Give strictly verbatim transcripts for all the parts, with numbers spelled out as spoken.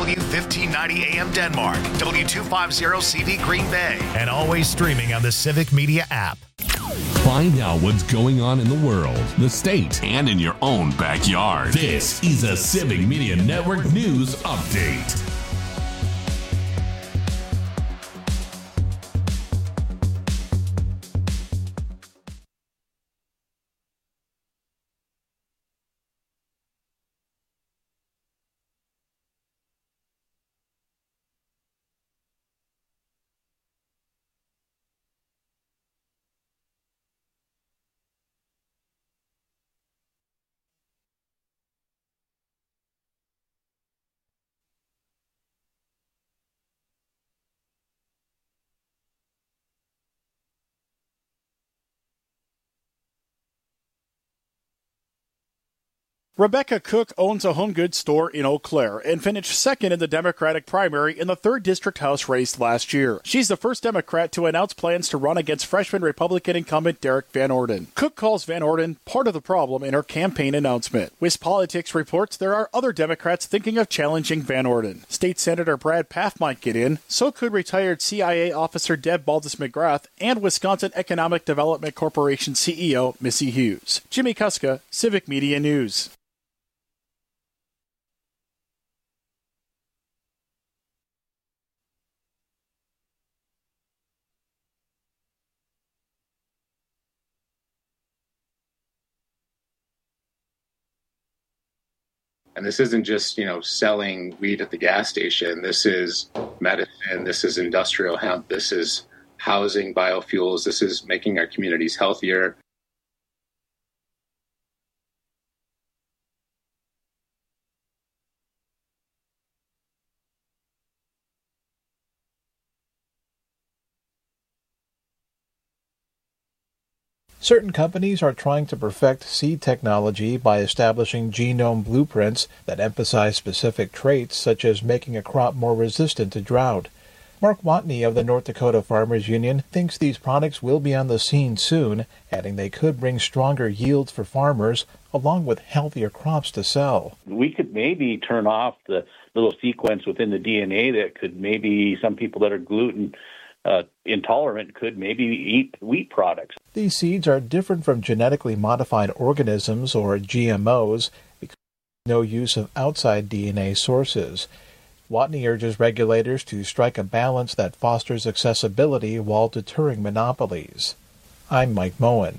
W fifteen ninety A M Denmark, W two fifty C V Green Bay, and always streaming on the Civic Media app. Find out what's going on in the world, the state, and in your own backyard. This is a Civic Media Network News Update. Rebecca Cook owns a home goods store in Eau Claire and finished second in the Democratic primary in the third District House race last year. She's the first Democrat to announce plans to run against freshman Republican incumbent Derek Van Orden. Cook calls Van Orden part of the problem in her campaign announcement. WisPolitics reports there are other Democrats thinking of challenging Van Orden. State Senator Brad Pfaff might get in, so could retired C I A officer Deb Baldus-McGrath and Wisconsin Economic Development Corporation C E O Missy Hughes. Jimmy Kuska, Civic Media News. And this isn't just, you know, selling weed at the gas station. This is medicine. This is industrial hemp. This is housing, biofuels. This is making our communities healthier. Certain companies are trying to perfect seed technology by establishing genome blueprints that emphasize specific traits, such as making a crop more resistant to drought. Mark Watney of the North Dakota Farmers Union thinks these products will be on the scene soon, adding they could bring stronger yields for farmers, along with healthier crops to sell. We could maybe turn off the little sequence within the D N A that could maybe some people that are gluten Uh, intolerant could maybe eat wheat products. These seeds are different from genetically modified organisms or G M Os because there's no use of outside D N A sources. Watney urges regulators to strike a balance that fosters accessibility while deterring monopolies. I'm Mike Moen.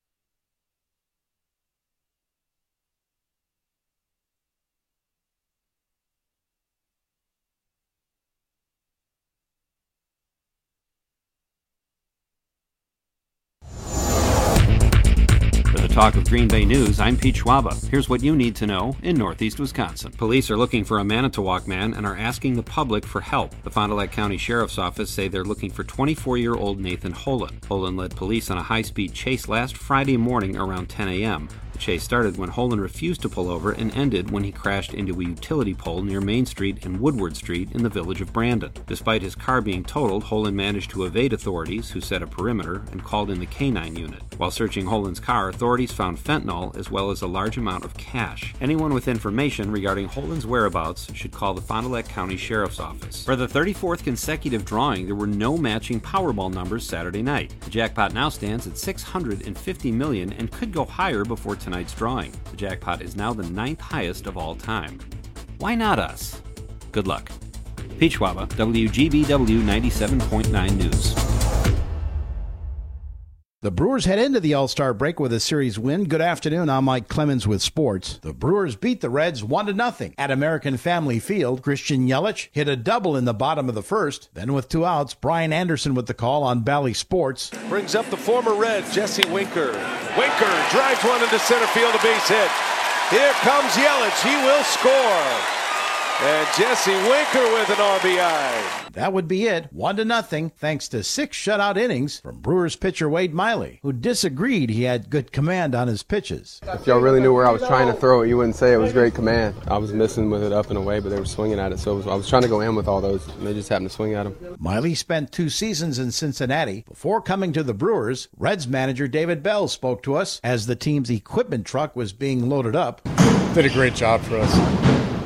Talk of Green Bay News, I'm Pete Schwaba. Here's what you need to know in Northeast Wisconsin. Police are looking for a Manitowoc man and are asking the public for help. The Fond du Lac County Sheriff's Office say they're looking for twenty-four-year-old Nathan Holen. Holen led police on a high-speed chase last Friday morning around ten a.m. The chase started when Holen refused to pull over and ended when he crashed into a utility pole near Main Street and Woodward Street in the village of Brandon. Despite his car being totaled, Holen managed to evade authorities, who set a perimeter and called in the K nine unit. While searching Holen's car, authorities found fentanyl as well as a large amount of cash. Anyone with information regarding Holen's whereabouts should call the Fond du Lac County Sheriff's Office. For the thirty-fourth consecutive drawing, there were no matching Powerball numbers Saturday night. The jackpot now stands at six hundred fifty million dollars and could go higher before tonight's drawing. The jackpot is now the ninth highest of all time. Why not us? Good luck. Pete Schwaba, W G B W ninety-seven point nine News. The Brewers head into the All-Star break with a series win. Good afternoon, I'm Mike Clemens with sports. The Brewers beat the Reds one to nothing at American Family Field. Christian Yelich hit a double in the bottom of the first. Then with two outs, Brian Anderson with the call on Bally Sports. Brings up the former Red, Jesse Winker. Winker drives one into center field, a base hit. Here comes Yelich, he will score. And Jesse Winker with an R B I. That would be it, one to nothing, thanks to six shutout innings from Brewers pitcher Wade Miley, who disagreed he had good command on his pitches. If y'all really knew where I was trying to throw it, you wouldn't say it was great command. I was missing with it up and away, but they were swinging at it, so it was, I was trying to go in with all those, and they just happened to swing at them. Miley spent two seasons in Cincinnati. Before coming to the Brewers, Reds manager David Bell spoke to us as the team's equipment truck was being loaded up. Did a great job for us.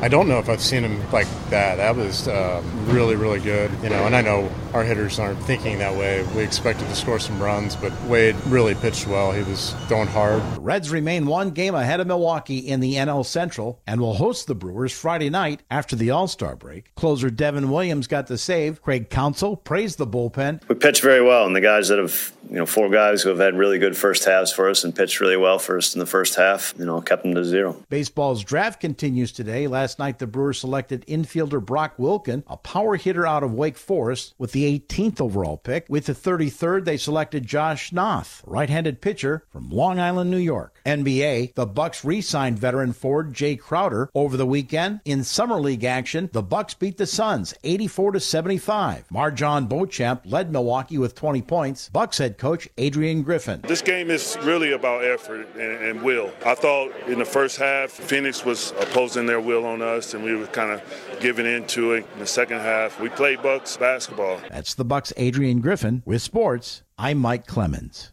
I don't know if I've seen him like that. That was uh, really, really good. You know, and I know our hitters aren't thinking that way. We expected to score some runs, but Wade really pitched well. He was throwing hard. The Reds remain one game ahead of Milwaukee in the N L Central and will host the Brewers Friday night after the All-Star break. Closer Devin Williams got the save. Craig Counsell praised the bullpen. We pitched very well, and the guys that have, you know, four guys who have had really good first halves for us and pitched really well for us in the first half, you know, kept them to zero. Baseball's draft continues today. Last night, the Brewers selected infielder Brock Wilken, a power hitter out of Wake Forest, with the eighteenth overall pick. With the thirty-third, they selected Josh Noth, a right-handed pitcher from Long Island, New York. N B A, the Bucks re-signed veteran forward Jay Crowder over the weekend. In Summer League action, the Bucks beat the Suns eighty-four to seventy-five. Marjon Beauchamp led Milwaukee with twenty points. Bucks head coach Adrian Griffin. This game is really about effort and, and will. I thought in the first half, Phoenix was opposing their will on us, and we were kind of giving into it. In the second half, we played Bucks basketball. That's the Bucks' Adrian Griffin. With sports, I'm Mike Clemens.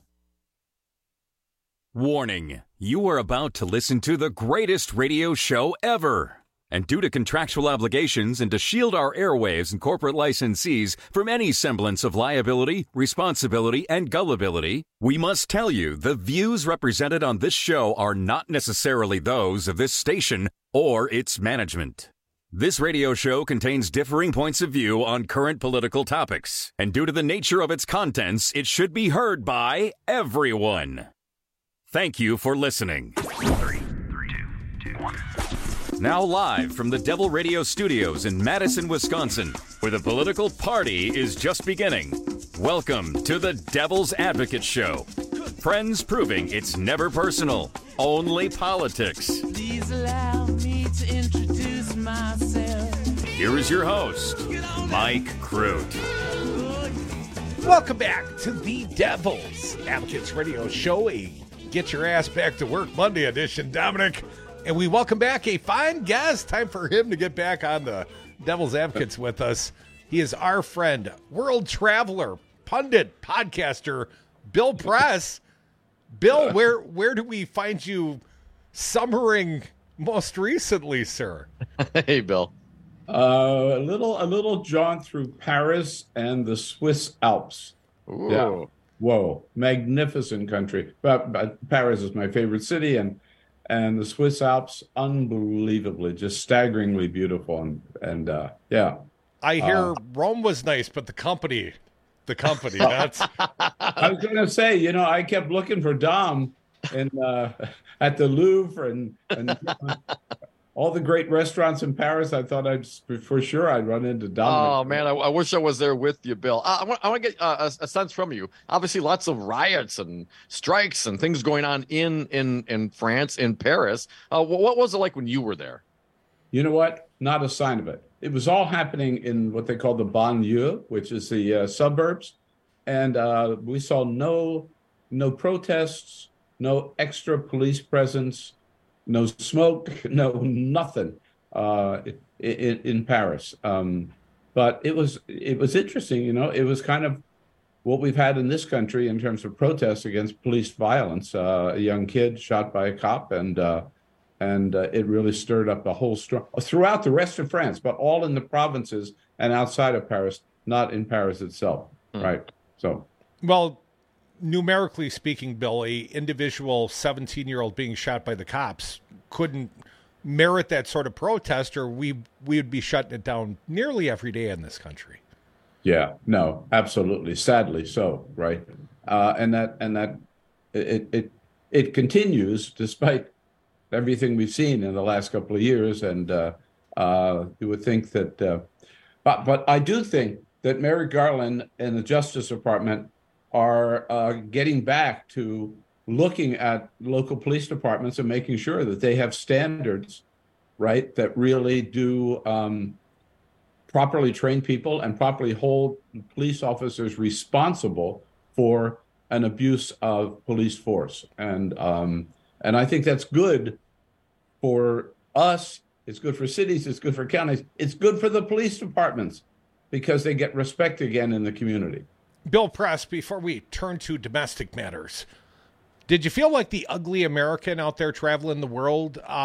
Warning, you are about to listen to the greatest radio show ever. And due to contractual obligations and to shield our airwaves and corporate licensees from any semblance of liability, responsibility, and gullibility, we must tell you the views represented on this show are not necessarily those of this station or its management. This radio show contains differing points of view on current political topics, and due to the nature of its contents, it should be heard by everyone. Thank you for listening. Three, three, two, two, one. Now live from the Devil Radio Studios in Madison, Wisconsin, where the political party is just beginning. Welcome to the Devil's Advocate Show. Friends proving it's never personal, only politics. Please allow me to introduce myself. Here is your host, Mike Crute. Welcome back to the Devil's Advocates Radio Show, a Get Your Ass Back to Work Monday edition, Dominic. And we welcome back a fine guest. Time for him to get back on the Devil's Advocates with us. He is our friend, world traveler, pundit, podcaster, Bill Press. Bill, where where do we find you summering most recently, sir? Hey, Bill. Uh, a little a little jaunt through Paris and the Swiss Alps. Ooh. Yeah. Whoa, magnificent country. But, but Paris is my favorite city, and and the Swiss Alps, unbelievably, just staggeringly beautiful. And, and uh, yeah. I hear uh, Rome was nice, but the company, the company, that's... I was going to say, you know, I kept looking for Dom and uh, at the Louvre and, and all the great restaurants in Paris. I thought I'd, for sure, I'd run into Dom. Oh, man, I, I wish I was there with you, Bill. Uh, I want, I want to get uh, a, a sense from you. Obviously, lots of riots and strikes and things going on in in, in France, in Paris. Uh, what was it like when you were there? You know what? Not a sign of it. It was all happening in what they call the banlieue, which is the uh, suburbs. And uh, we saw no no protests, no extra police presence, no smoke, no nothing uh, in, in Paris. Um, but it was it was interesting, you know. It was kind of what we've had in this country in terms of protests against police violence. Uh, a young kid shot by a cop, and uh, and uh, it really stirred up the whole str- throughout the rest of France, but all in the provinces and outside of Paris, not in Paris itself, mm. right? So, well, numerically speaking, Bill, a individual seventeen-year-old being shot by the cops couldn't merit that sort of protest, or we we would be shutting it down nearly every day in this country. Yeah, no, absolutely, sadly so, right? Uh, and that and that it it it continues despite everything we've seen in the last couple of years, and uh, uh, you would think that, uh, but but I do think that Merrick Garland and the Justice Department are uh, getting back to looking at local police departments and making sure that they have standards, right, that really do um, properly train people and properly hold police officers responsible for an abuse of police force. And um, and I think that's good for us. It's good for cities. It's good for counties. It's good for the police departments because they get respect again in the community. Bill Press, before we turn to domestic matters, did you feel like the ugly American out there traveling the world? Um,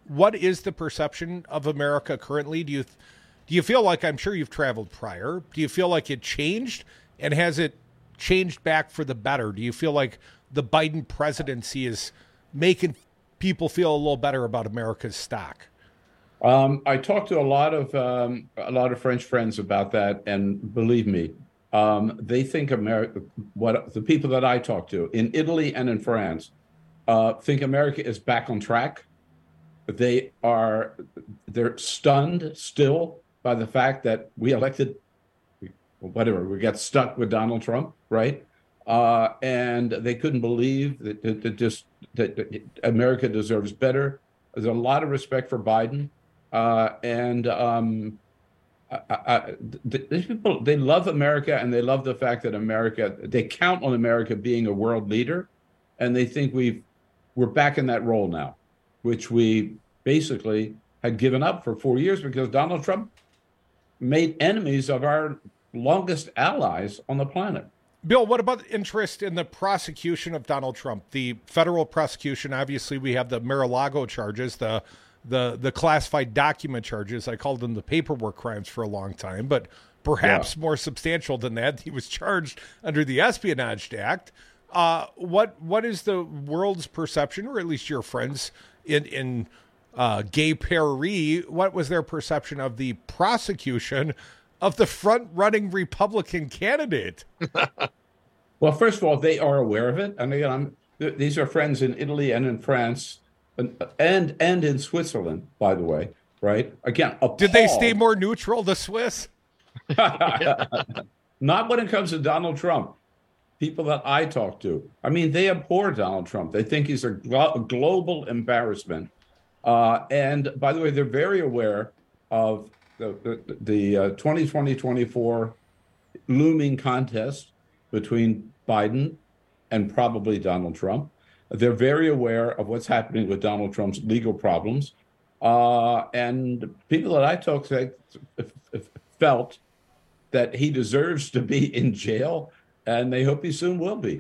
what is the perception of America currently? Do you do you feel like, I'm sure you've traveled prior, do you feel like it changed, and has it changed back for the better? Do you feel like the Biden presidency is making people feel a little better about America's stock? Um, I talked to a lot of um, a lot of French friends about that, and believe me, um, they think America. What the people that I talk to in Italy and in France uh, think America is back on track. They are they're stunned still by the fact that we elected, whatever, we got stuck with Donald Trump, right? Uh, and they couldn't believe that, that, that just that, that America deserves better. There's a lot of respect for Biden, uh, and um, I, I, these people, they love America, and they love the fact that America, they count on America being a world leader, and they think we've we're back in that role now, which we basically had given up for four years because Donald Trump made enemies of our longest allies on the planet. Bill, what about interest in the prosecution of Donald Trump? The federal prosecution, obviously we have the Mar-a-Lago charges, the the the classified document charges. I called them the paperwork crimes for a long time, but perhaps yeah. more substantial than that. He was charged under the Espionage Act. Uh, what what is the world's perception, or at least your friends in, in uh, Gay Paris, what was their perception of the prosecution of the front-running Republican candidate? Well, first of all, they are aware of it. And again, I'm, th- these are friends in Italy and in France and and, and in Switzerland, by the way, right? Again, appalled. Did they stay more neutral, the Swiss? Not when it comes to Donald Trump. People that I talk to, I mean, they abhor Donald Trump. They think he's a, glo- a global embarrassment. Uh, and by the way, they're very aware of the the, the uh, twenty twenty twenty-four looming contest between Biden and probably Donald Trump. They're very aware of what's happening with Donald Trump's legal problems. Uh, and people that I talk to felt that he deserves to be in jail, and they hope he soon will be.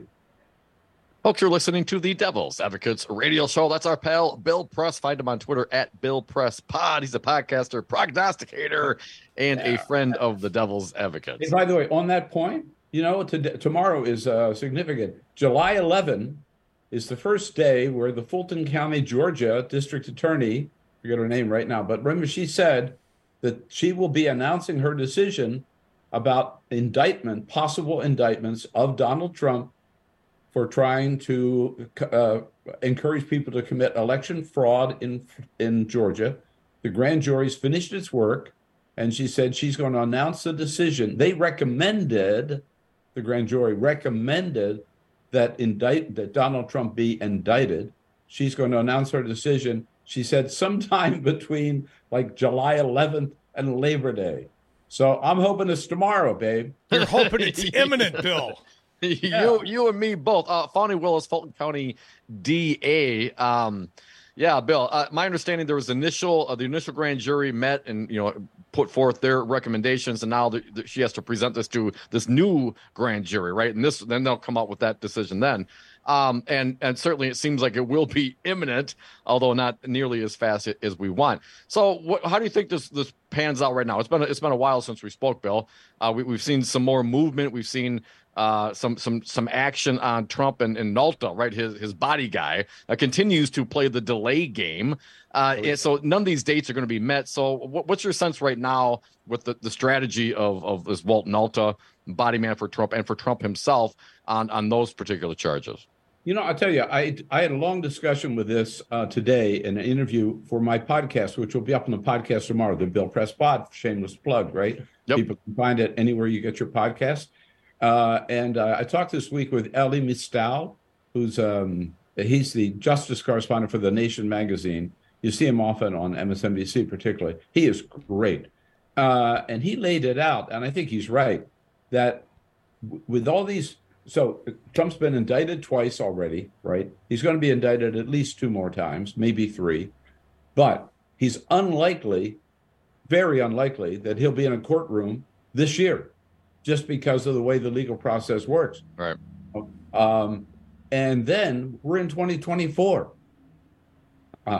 Folks, you're listening to the Devil's Advocates radio show. That's our pal, Bill Press. Find him on Twitter at Bill Press Pod. He's a podcaster, prognosticator, and yeah. a friend of the Devil's Advocates. Hey, by the way, on that point, you know, to, tomorrow is uh, significant. July eleventh is the first day where the Fulton County, Georgia district attorney, I forget her name right now, but remember she said that she will be announcing her decision about indictment, possible indictments of Donald Trump for trying to uh, encourage people to commit election fraud in in Georgia. The grand jury's finished its work, and she said she's going to announce the decision. They recommended, the grand jury recommended that indict that Donald Trump be indicted. She's going to announce her decision. She said sometime between like July eleventh and Labor Day. So I'm hoping it's tomorrow, babe. You're hoping it's imminent, Bill. Yeah. You, you and me both. Uh, Fonnie Willis, Fulton County D A. Um, yeah, Bill. Uh, my understanding, there was initial uh, the initial grand jury met and you know put forth their recommendations, and now the, the, she has to present this to this new grand jury, right? And this then they'll come out with that decision then. Um, and and certainly it seems like it will be imminent, although not nearly as fast as we want. So, what, how do you think this this pans out right now? It's been a, it's been a while since we spoke, Bill. Uh, we, we've seen some more movement. We've seen uh, some some some action on Trump and, and Nolta, right? His his body guy uh, continues to play the delay game. Uh, and so none of these dates are going to be met. So, what, what's your sense right now with the, the strategy of of this Walt Nolta, body man for Trump, and for Trump himself on on those particular charges? You know, I'll tell you, I I had a long discussion with this uh, today in an interview for my podcast, which will be up on the podcast tomorrow, the Bill Press Pod, shameless plug, right? Yep. People can find it anywhere you get your podcast. Uh, and uh, I talked this week with Elie Mystal, who's um, he's the justice correspondent for The Nation magazine. You see him often on M S N B C particularly. He is great. Uh, and he laid it out, and I think he's right, that w- with all these... So Trump's been indicted twice already, right? He's going to be indicted at least two more times, maybe three. But he's unlikely, very unlikely, that he'll be in a courtroom this year just because of the way the legal process works. Right. Um, and then we're in twenty twenty-four. Uh,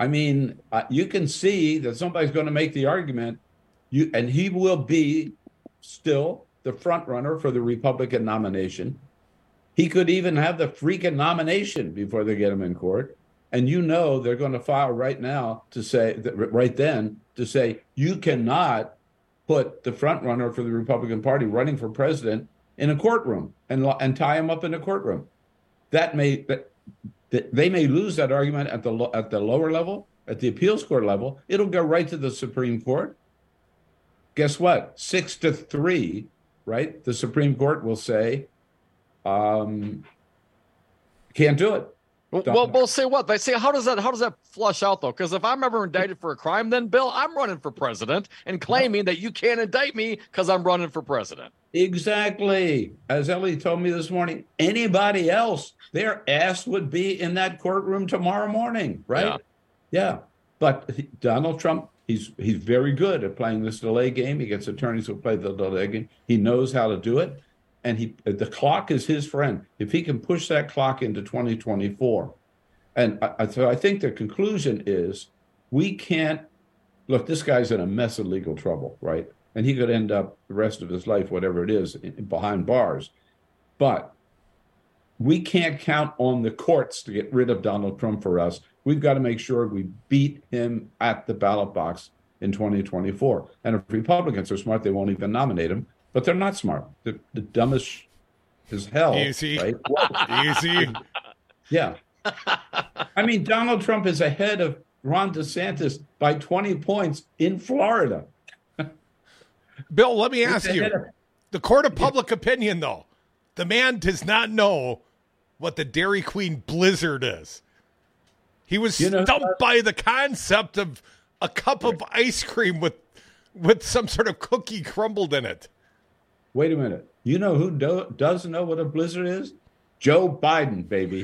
I mean, uh, you can see that somebody's going to make the argument, you and he will be still the front runner for the Republican nomination. He could even have the freaking nomination before they get him in court. And you know they're going to file right now to say, right then, to say you cannot put the front runner for the Republican Party running for president in a courtroom and and tie him up in a courtroom. That may that, they may lose that argument at the at the lower level, at the appeals court level. It'll go right to the Supreme Court. Guess what? Six to three, right? The Supreme Court will say, um, can't do it. Well, well, we'll say what they say. How does that? How does that flush out though? Because if I'm ever indicted for a crime, then Bill, I'm running for president and claiming that you can't indict me because I'm running for president. Exactly. As Ellie told me this morning, anybody else, their ass would be in that courtroom tomorrow morning, right? Yeah. yeah. But he, Donald Trump, he's he's very good at playing this delay game. He gets attorneys who play the delay game. He knows how to do it. And he, the clock is his friend. If he can push that clock into twenty twenty-four, and I, so I think the conclusion is we can't look. This guy's in a mess of legal trouble, right? And he could end up the rest of his life, whatever it is, behind bars. But we can't count on the courts to get rid of Donald Trump for us. We've got to make sure we beat him at the ballot box in twenty twenty-four. And if Republicans are smart, they won't even nominate him. But they're not smart. They're the dumbest as hell. Easy. Right? Easy. Yeah. I mean, Donald Trump is ahead of Ron DeSantis by twenty points in Florida. Bill, let me ask It's you. ahead of- The court of public opinion, though. The man does not know what the Dairy Queen blizzard is. He was You know, stumped by the concept of a cup of ice cream with with some sort of cookie crumbled in it. Wait a minute. You know who do- does know what a blizzard is? Joe Biden, baby.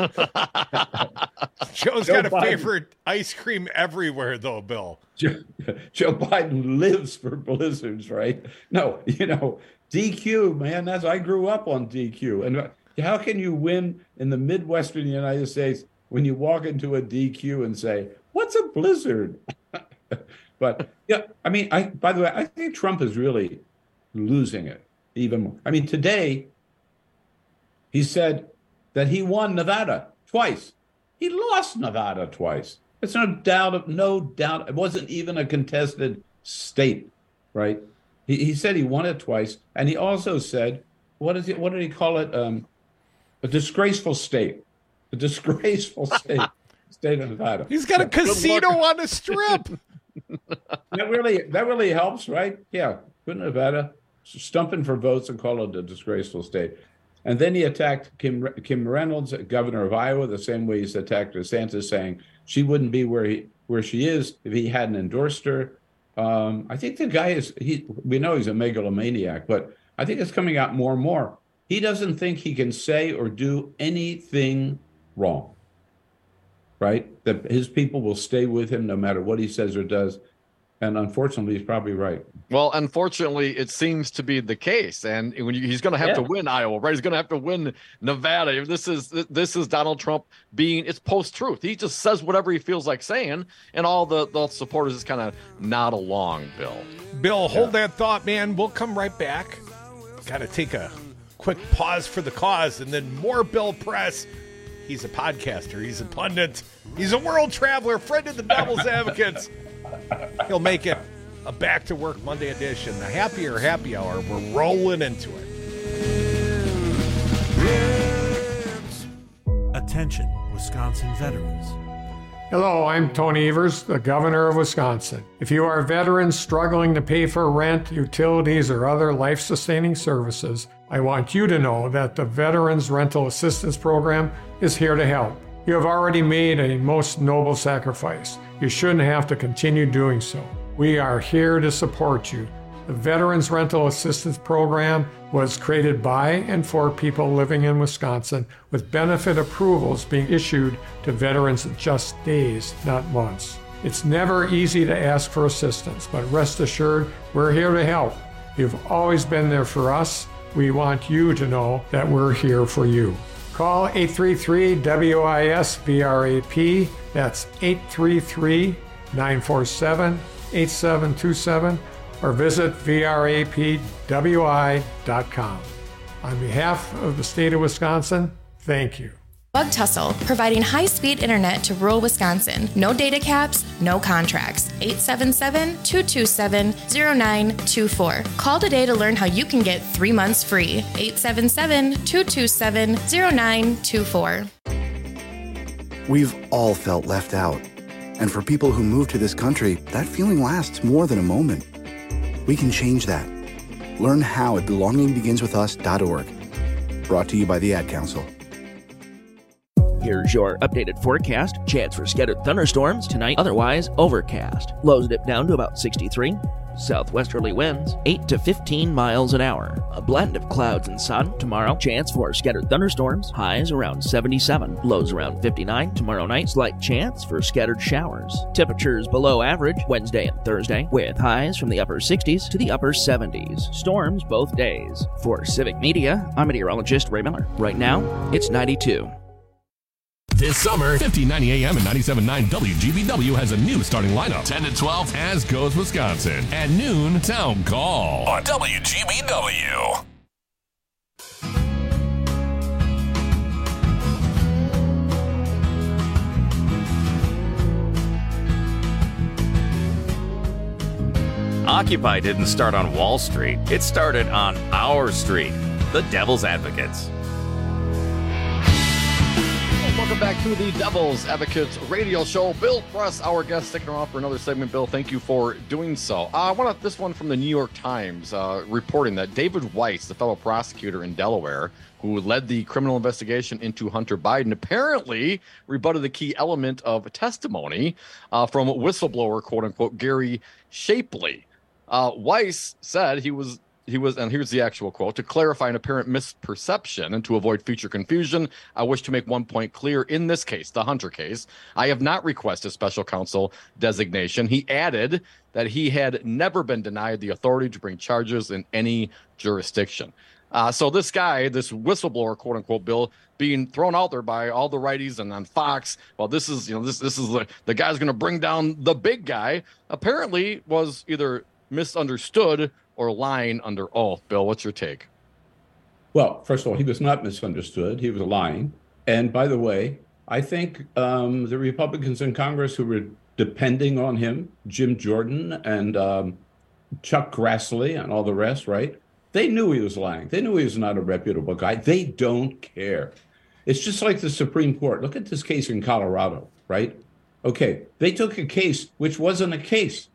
Joe's Joe got a Biden. favorite ice cream everywhere, though, Bill. Joe, Joe Biden lives for blizzards, right? No, you know, D Q, man, that's I grew up on D Q. And how can you win in the Midwestern United States when you walk into a D Q and say, what's a blizzard? But yeah, I mean, I by the way, I think Trump is really losing it even more. I mean, today he said that he won Nevada twice. He lost Nevada twice. It's no doubt of no doubt. It wasn't even a contested state, right? He, he said he won it twice, and he also said, what is it? What did he call it? Um, a disgraceful state. A disgraceful state. State of Nevada. He's got a Yeah. casino on a strip. That really that really helps, right? Yeah. Good Nevada, stumping for votes and call it a disgraceful state. And then he attacked Kim Kim Reynolds, governor of Iowa, the same way he's attacked DeSantis, saying she wouldn't be where he where she is if he hadn't endorsed her. Um, I think the guy is he. We know he's a megalomaniac, but I think it's coming out more and more. He doesn't think he can say or do anything wrong. Right? That his people will stay with him no matter what he says or does. And unfortunately, he's probably right. Well, unfortunately, it seems to be the case, and when you, he's going to have Yeah. to win Iowa, right? He's going to have to win Nevada. This is this is Donald Trump being it's post-truth. He just says whatever he feels like saying, and all the, the supporters just kind of nod along. Bill, Bill, hold that thought, man. We'll come right back. Got to take a quick pause for the cause, and then more Bill Press. He's a podcaster. He's a pundit. He's a world traveler, friend of the Devil's Advocates. He'll make it a back-to-work Monday edition. The happier happy hour. We're rolling into it. Attention, Wisconsin veterans. Hello, I'm Tony Evers, the governor of Wisconsin. If you are a veteran struggling to pay for rent, utilities, or other life-sustaining services, I want you to know that the Veterans Rental Assistance Program is here to help. You have already made a most noble sacrifice. You shouldn't have to continue doing so. We are here to support you. The Veterans Rental Assistance Program was created by and for people living in Wisconsin, with benefit approvals being issued to veterans in just days, not months. It's never easy to ask for assistance, but rest assured, we're here to help. You've always been there for us. We want you to know that we're here for you. Call eight three three W I S V R A P That's eight three three, nine four seven, eight seven two seven or visit V R A P W I dot com. On behalf of the state of Wisconsin, thank you. Bug Tussle, providing high-speed internet to rural Wisconsin. No data caps, no contracts. eight seven seven, two two seven, zero nine two four. Call today to learn how you can get three months free. eight seven seven, two two seven, zero nine two four. We've all felt left out. And for people who move to this country, that feeling lasts more than a moment. We can change that. Learn how at belonging begins with us dot org. Brought to you by the Ad Council. Here's your updated forecast. Chance for scattered thunderstorms tonight, otherwise overcast. Lows dip down to about sixty-three. Southwesterly winds eight to fifteen miles an hour. A blend of clouds and sun tomorrow. Chance for scattered thunderstorms. Highs around seventy-seven. Lows around fifty-nine. Tomorrow night, slight chance for scattered showers. Temperatures below average Wednesday and Thursday, with highs from the upper sixties to the upper seventies. Storms both days. For Civic Media, I'm meteorologist Ray Miller. Right now, it's ninety-two. This summer, fifteen ninety A M and ninety-seven point nine W G B W has a new starting lineup. ten to twelve, As Goes Wisconsin. At noon, Town Call on W G B W. Occupy didn't start on Wall Street. It started on our street, the Devil's Advocates. Welcome back to the Devil's Advocates radio show. Bill Press, our guest, sticking around for another segment. Bill, thank you for doing so. Uh, I want this one from the New York Times, uh, reporting that David Weiss, the fellow prosecutor in Delaware, who led the criminal investigation into Hunter Biden, apparently rebutted the key element of testimony uh, from whistleblower, quote unquote, Gary Shapley. Uh, Weiss said he was He was, and here's the actual quote, to clarify an apparent misperception and to avoid future confusion, I wish to make one point clear in this case, the Hunter case. I have not requested special counsel designation. He added that he had never been denied the authority to bring charges in any jurisdiction. Uh, so this guy, this whistleblower, quote unquote, Bill, being thrown out there by all the righties and on Fox, well, this is, you know, this, this is the, the guy's going to bring down the big guy, apparently was either misunderstood or lying under oath. Bill, what's your take? Well, first of all, he was not misunderstood. He was lying. And by the way, I think um, the Republicans in Congress who were depending on him, Jim Jordan and um, Chuck Grassley and all the rest, right? They knew he was lying. They knew he was not a reputable guy. They don't care. It's just like the Supreme Court. Look at this case in Colorado, right? Okay, they took a case which wasn't a case.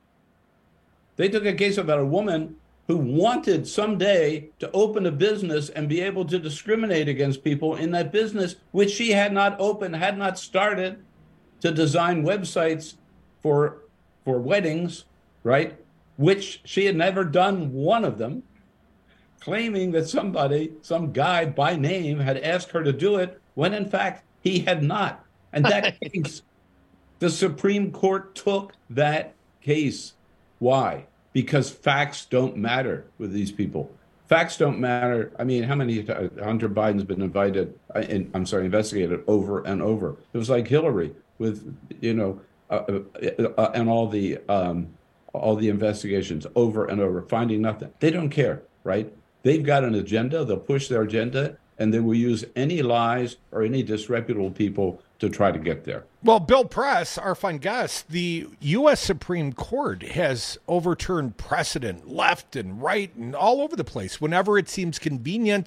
They took a case about a woman who wanted someday to open a business and be able to discriminate against people in that business, which she had not opened, had not started, to design websites for for weddings, right? Which she had never done one of them, claiming that somebody, some guy by name, had asked her to do it, when in fact he had not. And that case, the Supreme Court took that case. Why? Because facts don't matter with these people. Facts don't matter. I mean, how many uh, Hunter Biden's been invited, uh, in, I'm sorry, investigated over and over. It was like Hillary with, you know, uh, uh, uh, and all the um, all the investigations over and over, finding nothing. They don't care, right? They've got an agenda. They'll push their agenda, and they will use any lies or any disreputable people to try to get there. Well, Bill Press, our fun guest, the U S Supreme Court has overturned precedent left and right and all over the place whenever it seems convenient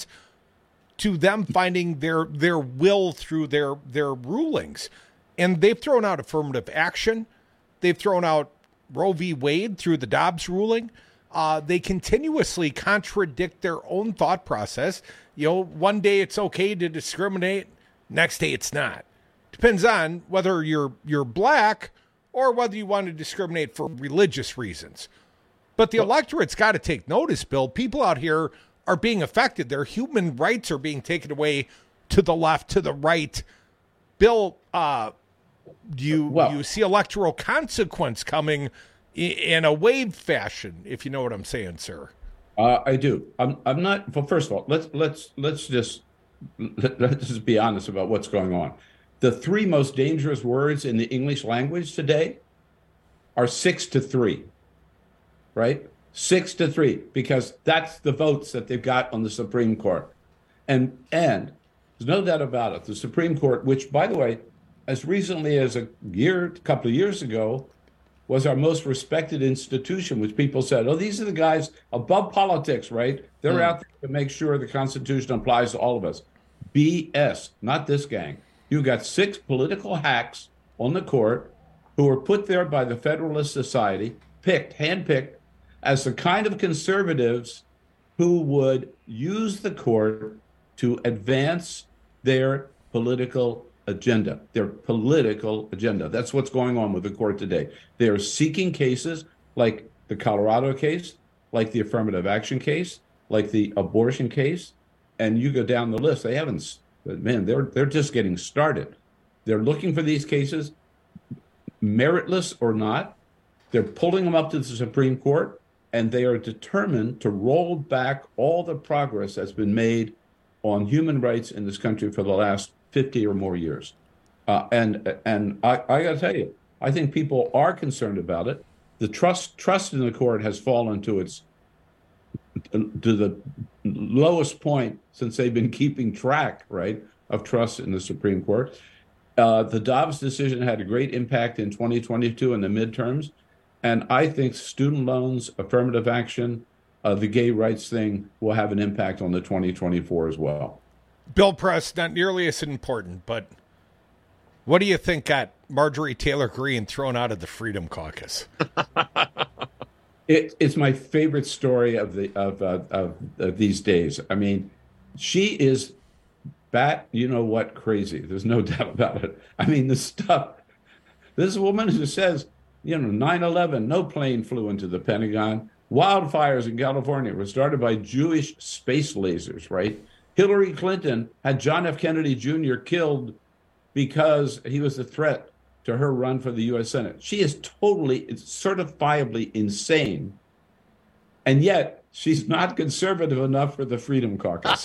to them finding their their will through their their rulings. And they've thrown out affirmative action. They've thrown out Roe v. Wade through the Dobbs ruling. Uh, they continuously contradict their own thought process. You know, one day it's okay to discriminate, next day it's not. Depends on whether you're you're black or whether you want to discriminate for religious reasons. But the electorate's got to take notice, Bill. People out here are being affected. Their human rights are being taken away to the left, to the right. Bill, uh, do you, well, do you see electoral consequence coming in a wave fashion, if you know what I'm saying, sir? Uh, I do. I'm I'm not. Well, first of all, let's let's let's just let, let's just be honest about what's going on. the three most dangerous words in the English language today are six to three, right? Six to three, because that's the votes that they've got on the Supreme Court. And, and there's no doubt about it, the Supreme Court, which, by the way, as recently as a year, a couple of years ago, was our most respected institution, which people said, oh, these are the guys above politics, right? They're mm. out there to make sure the Constitution applies to all of us. B S, not this gang. You got six political hacks on the court who were put there by the Federalist Society, picked, handpicked, as the kind of conservatives who would use the court to advance their political agenda, their political agenda. That's what's going on with the court today. They are seeking cases like the Colorado case, like the affirmative action case, like the abortion case, and you go down the list. They haven't, man, they're they're just getting started. They're looking for these cases, meritless or not. They're pulling them up to the Supreme Court, and they are determined to roll back all the progress that's been made on human rights in this country for the last fifty or more years. Uh, and and I, I got to tell you, I think people are concerned about it. The trust trust in the court has fallen to its to the lowest point since they've been keeping track, right, of trust in the Supreme Court. Uh, the Dobbs decision had a great impact in twenty twenty-two in the midterms. And I think student loans, affirmative action, uh, the gay rights thing will have an impact on the twenty twenty-four as well. Bill Press, not nearly as important, but what do you think got Marjorie Taylor Greene thrown out of the Freedom Caucus? it, it's my favorite story of the of, uh, of of these days. I mean, she is bat, you know what, crazy. There's no doubt about it. I mean, the stuff. This is a woman who says, you know, nine eleven, no plane flew into the Pentagon. Wildfires in California were started by Jewish space lasers, right? Hillary Clinton had John F. Kennedy Junior killed because he was a threat to her run for the U S Senate. She is totally, certifiably insane. And yet, she's not conservative enough for the Freedom Caucus.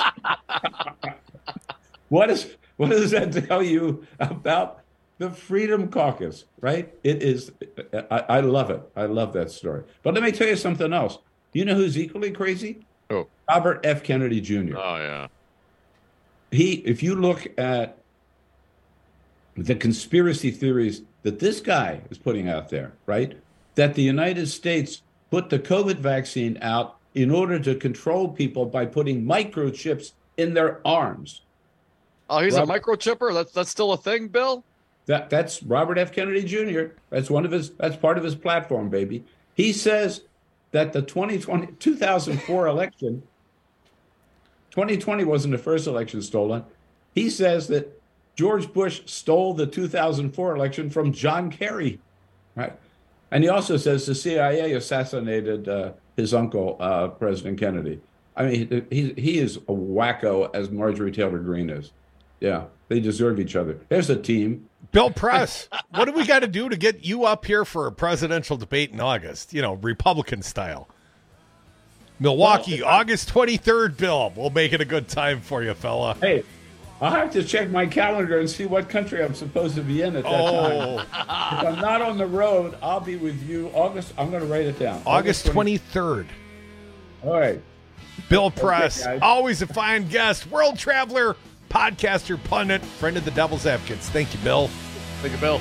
What is, what does that tell you about the Freedom Caucus, right? It is, I, I love it. I love that story. But let me tell you something else. You know who's equally crazy? Oh. Robert F. Kennedy Junior Oh, yeah. He, if you look at the conspiracy theories that this guy is putting out there, right? That the United States put the COVID vaccine out in order to control people by putting microchips in their arms. Oh, he's Robert, a microchipper? That's that's still a thing, Bill? That that's Robert F. Kennedy Junior That's one of his, that's part of his platform, baby. He says that the twenty twenty, two thousand four election, twenty twenty wasn't the first election stolen. He says that George Bush stole the two thousand four election from John Kerry, right? And he also says the C I A assassinated uh, his uncle, uh, President Kennedy. I mean, he he is a wacko as Marjorie Taylor Greene is. Yeah, they deserve each other. There's a team. Bill Press, what do we got to do to get you up here for a presidential debate in August? You know, Republican style. Milwaukee, well, August twenty-third, Bill. We'll make it a good time for you, fella. Hey, I'll have to check my calendar and see what country I'm supposed to be in at that oh. time. If I'm not on the road, I'll be with you August. I'm going to write it down. August twenty-third. All right. Bill Press, okay, always a fine guest, world traveler, podcaster, pundit, friend of the Devil's Advocates. Thank you, Bill. Thank you, Bill.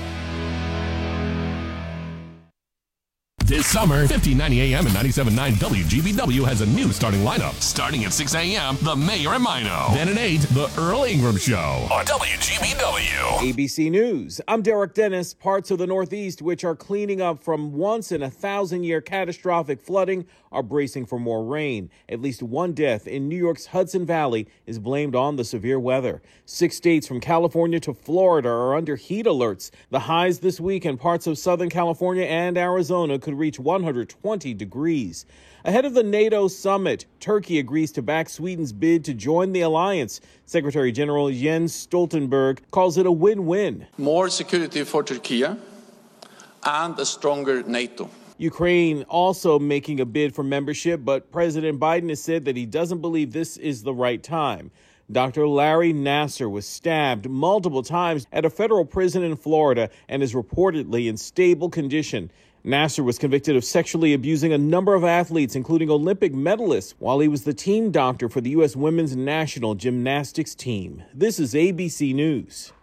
This summer, fifteen ninety A M and ninety-seven point nine W G B W has a new starting lineup. Starting at six A M, The Mayor and Mino. Then at eight, The Earl Ingram Show on W G B W. A B C News. I'm Derek Dennis. Parts of the Northeast, which are cleaning up from once in a thousand year catastrophic flooding, are bracing for more rain. At least one death in New York's Hudson Valley is blamed on the severe weather. Six states from California to Florida are under heat alerts. The highs this week in parts of Southern California and Arizona could reach one hundred twenty degrees. Ahead of the NATO summit, Turkey agrees to back Sweden's bid to join the alliance. Secretary General Jens Stoltenberg calls it a win-win. More security for Turkey and a stronger NATO. Ukraine also making a bid for membership, but President Biden has said that he doesn't believe this is the right time. Doctor Larry Nassar was stabbed multiple times at a federal prison in Florida and is reportedly in stable condition. Nassar was convicted of sexually abusing a number of athletes, including Olympic medalists, while he was the team doctor for the U S women's national gymnastics team. This is A B C News.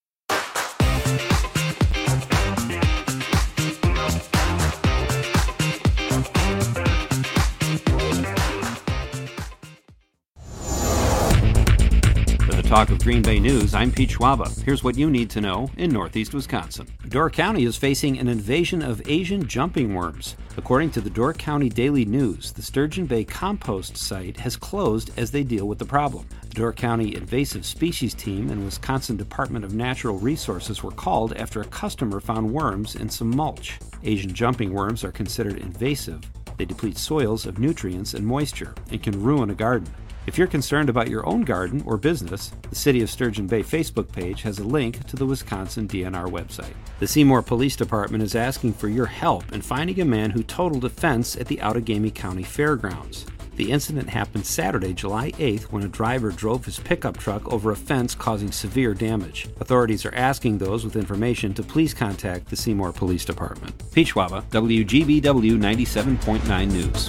Talk of Green Bay News, I'm Pete Schwaba. Here's what you need to know in Northeast Wisconsin. Door County is facing an invasion of Asian jumping worms. According to the Door County Daily News, the Sturgeon Bay compost site has closed as they deal with the problem. The Door County Invasive Species Team and Wisconsin Department of Natural Resources were called after a customer found worms in some mulch. Asian jumping worms are considered invasive. They deplete soils of nutrients and moisture and can ruin a garden. If you're concerned about your own garden or business, the City of Sturgeon Bay Facebook page has a link to the Wisconsin D N R website. The Seymour Police Department is asking for your help in finding a man who totaled a fence at the Outagamie County Fairgrounds. The incident happened Saturday, July eighth, when a driver drove his pickup truck over a fence, causing severe damage. Authorities are asking those with information to please contact the Seymour Police Department. Pete Schwaba, W G B W ninety-seven point nine News.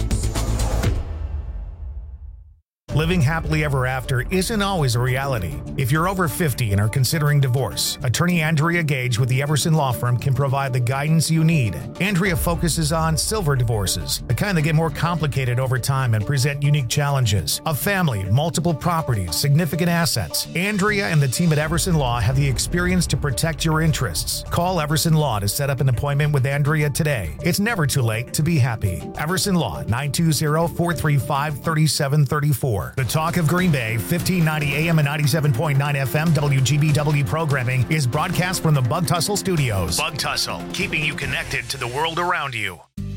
Living happily ever after isn't always a reality. If you're over fifty and are considering divorce, attorney Andrea Gage with the Everson Law Firm can provide the guidance you need. Andrea focuses on silver divorces, the kind that get more complicated over time and present unique challenges. A family, multiple properties, significant assets. Andrea and the team at Everson Law have the experience to protect your interests. Call Everson Law to set up an appointment with Andrea today. It's never too late to be happy. Everson Law, nine two zero, four three five, three seven three four. The Talk of Green Bay, fifteen ninety A M and ninety-seven point nine F M W G B W programming is broadcast from the Bug Tussle Studios. Bug Tussle, keeping you connected to the world around you.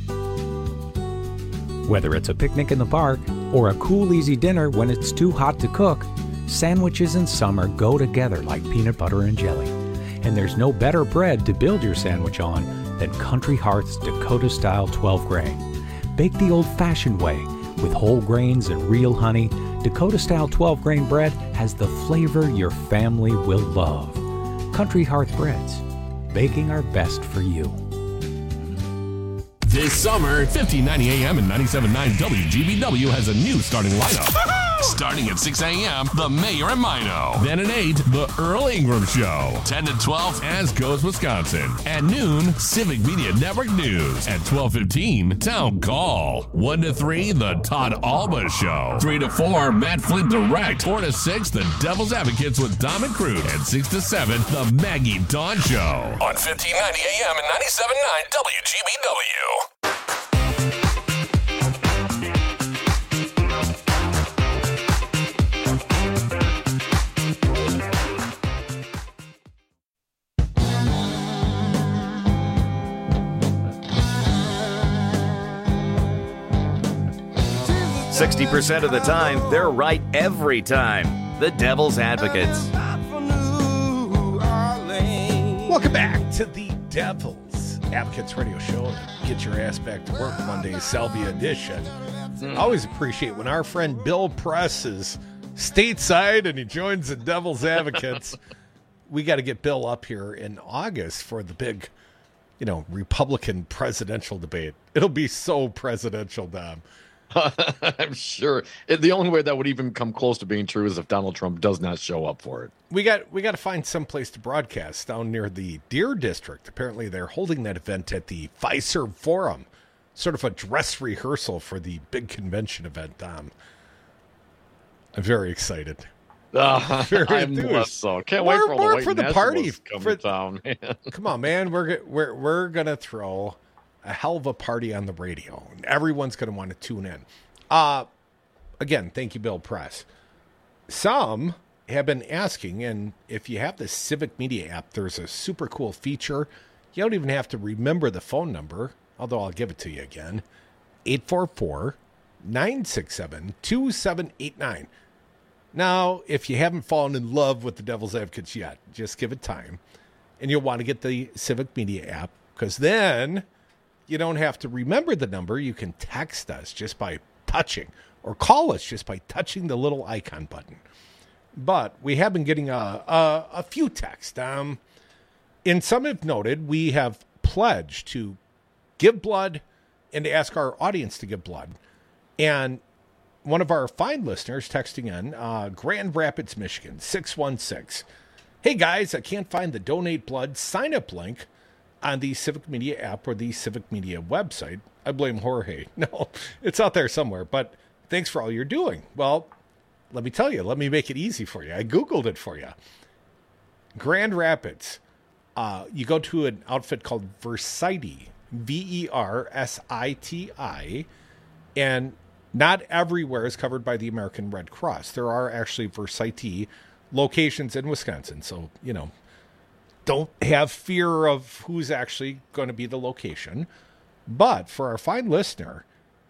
Whether it's a picnic in the park or a cool, easy dinner when it's too hot to cook, sandwiches in summer go together like peanut butter and jelly. And there's no better bread to build your sandwich on than Country Hearth's Dakota-style twelve grain. Baked the old-fashioned way, with whole grains and real honey, Dakota-style twelve grain bread has the flavor your family will love. Country Hearth Breads, baking our best for you. This summer, fifteen ninety A M and ninety-seven point nine W G B W has a new starting lineup. Starting at six A M, The Mayor and Mino. Then at eight, The Earl Ingram Show. ten to twelve, As Goes Wisconsin. At noon, Civic Media Network News. At twelve fifteen, Town Call. one to three, The Todd Alba Show. three to four, Matt Flint Direct. four to six, The Devil's Advocates with Dom and Cruz. And six to seven, The Maggie Dawn Show. On fifteen ninety A M and ninety-seven point nine W G B W. sixty percent of the time, they're right every time. The Devil's Advocates. Welcome back to the Devil's Advocates Radio Show. Get your ass back to work Monday, Salvia edition. Mm. Always appreciate when our friend Bill Press is stateside and he joins the Devil's Advocates. We got to get Bill up here in August for the big, you know, Republican presidential debate. It'll be so presidential, Dom. I'm sure it, the only way that would even come close to being true is if Donald Trump does not show up for it. We got we got to find some place to broadcast down near the Deer District. Apparently, they're holding that event at the Fiserv Forum, sort of a dress rehearsal for the big convention event. Dom, I'm very excited. Uh, very I'm less so. Can't more, wait for all more the white for the party. come For, to town. Man. Come on, man. We're we're we're gonna throw a hell of a party on the radio, and everyone's going to want to tune in. Uh, again, thank you, Bill Press. Some have been asking, and if you have the Civic Media app, there's a super cool feature. You don't even have to remember the phone number, although I'll give it to you again. eight four four, nine six seven, two seven eight nine. Now, if you haven't fallen in love with the Devil's Advocates yet, just give it time. And you'll want to get the Civic Media app, because then you don't have to remember the number. You can text us just by touching, or call us just by touching the little icon button. but we have been getting a, a, a few texts. Um, and some have noted we have pledged to give blood and to ask our audience to give blood. And one of our fine listeners texting in, uh, Grand Rapids, Michigan, six one six. Hey, guys, I can't find the Donate Blood sign-up link on the Civic Media app or the Civic Media website. I blame Jorge. No, it's out there somewhere, but thanks for all you're doing. Well, let me tell you, let me make it easy for you. I Googled it for you. Grand Rapids, uh, you go to an outfit called Versiti, V E R S I T I, and not everywhere is covered by the American Red Cross. There are actually Versiti locations in Wisconsin, so, you know, don't have fear of who's actually going to be the location. But for our fine listener,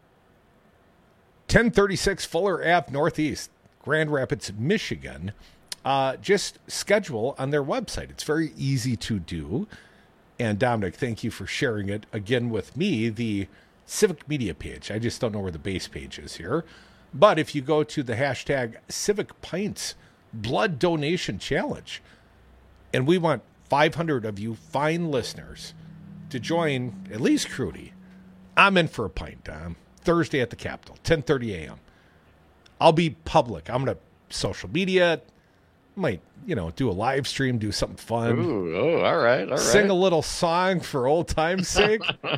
ten thirty-six Fuller Ave Northeast, Grand Rapids, Michigan, uh, just schedule on their website. It's very easy to do. And Dominic, thank you for sharing it again with me, the Civic Media page. I just don't know where the base page is here. But if you go to the hashtag Civic Pints Blood Donation Challenge, and we want five hundred of you fine listeners to join at least Crudy. I'm in for a pint, Dom. Thursday at the Capitol, ten thirty a.m. I'll be public. I'm going to social media, might, you know, do a live stream, do something fun. Ooh, oh, all right, all right. Sing a little song for old time's sake.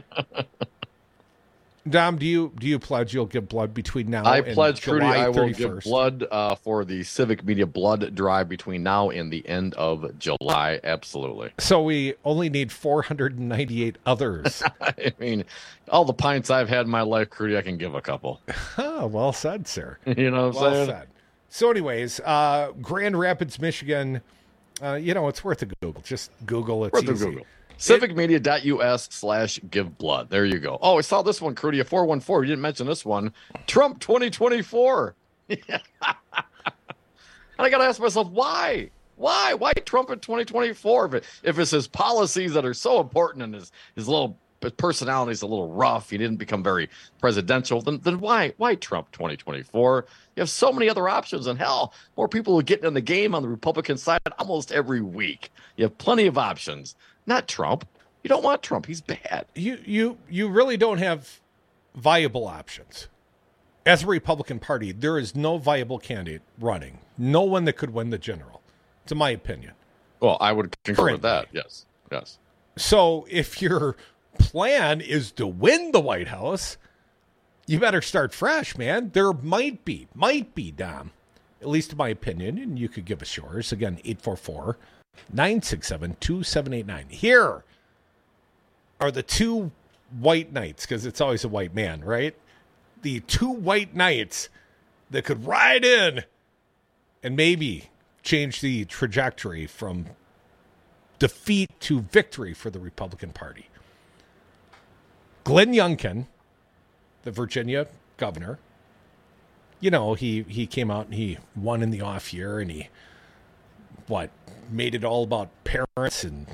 Dom, do you do you pledge you'll give blood between now I and pledge, July Crudy, I will thirty-first? give blood uh, for the Civic Media blood drive between now and the end of July. Absolutely. So we only need four hundred ninety-eight others. I mean, all the pints I've had in my life, Crudy, I can give a couple. Oh, well said, sir. You know what I'm well saying? said. So anyways, uh, Grand Rapids, Michigan, uh, you know, it's worth a Google. Just Google. It's Worth a easy. Google. civicmedia.us slash give blood. There you go. Oh, I saw this one, Crudy, a four one four. You didn't mention this one. Trump twenty twenty-four. And I got to ask myself, why? Why? Why Trump in twenty twenty-four? If, it, if it's his policies that are so important and his, his little his personality is a little rough, he didn't become very presidential, then, then why? Why Trump twenty twenty-four? You have so many other options, and hell, more people are getting in the game on the Republican side almost every week. You have plenty of options. Not Trump. You don't want Trump. He's bad. You you you really don't have viable options. As a Republican Party, there is no viable candidate running. No one that could win the general, to my opinion. Well, I would concur Currently. with that. Yes. Yes. So if your plan is to win the White House, you better start fresh, man. There might be, might be, Dom, at least in my opinion, and you could give us yours. Again, eight four four, nine six seven, two seven eight nine. Here are the two white knights, because it's always a white man, right? The two white knights that could ride in and maybe change the trajectory from defeat to victory for the Republican Party. Glenn Youngkin, the Virginia governor, you know, he, he came out and he won in the off year, and he, what, made it all about parents and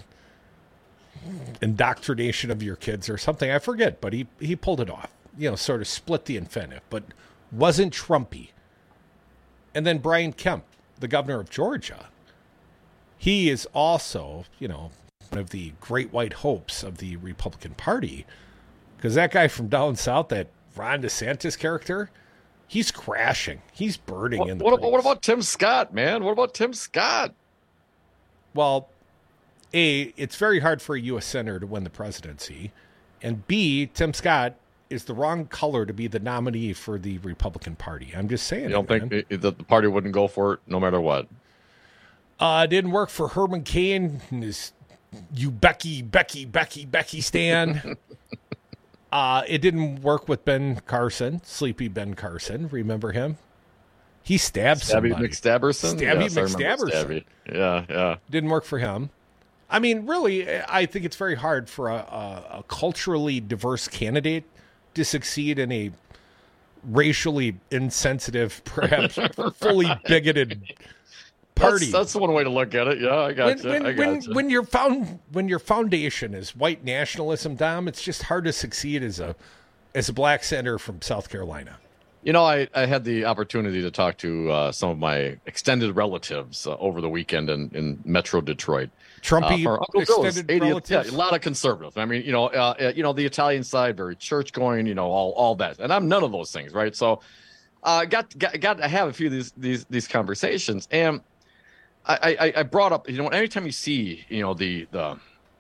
indoctrination of your kids or something. I forget, but he, he pulled it off, you know, sort of split the incentive, but wasn't Trumpy. And then Brian Kemp, the governor of Georgia, he is also, you know, one of the great white hopes of the Republican Party, because that guy from down south, that Ron DeSantis character, he's crashing. He's burning What, in the what, polls. what about Tim Scott, man? What about Tim Scott? Well, A, it's very hard for a U S senator to win the presidency. And B, Tim Scott is the wrong color to be the nominee for the Republican Party. I'm just saying. You don't it, think man. it- that the party wouldn't go for it no matter what? Uh, it didn't work for Herman Cain and his you Becky, Becky, Becky, Becky stand. uh, it didn't work with Ben Carson, Sleepy Ben Carson. Remember him? He stabbed Stabby somebody. McStabberson? Stabby Yes, I remember McStabberson. Stabby. Yeah, yeah. Didn't work for him. I mean, really, I think it's very hard for a, a, a culturally diverse candidate to succeed in a racially insensitive, perhaps fully bigoted party. That's, that's one way to look at it. Yeah, I got when, you. when, I got when, you. when your found when your foundation is white nationalism, Dom, it's just hard to succeed as a as a black senator from South Carolina. You know, I, I had the opportunity to talk to uh, some of my extended relatives uh, over the weekend in, in Metro Detroit. Trumpy uh, Uncle Joe's extended eightieth, relatives? yeah, a lot of conservatives. I mean, you know, uh, you know, the Italian side, very church going, you know, all all that, and I'm none of those things, right? So, uh, got got got to have a few of these these these conversations, and I I, I brought up, you know, anytime you see, you know, the the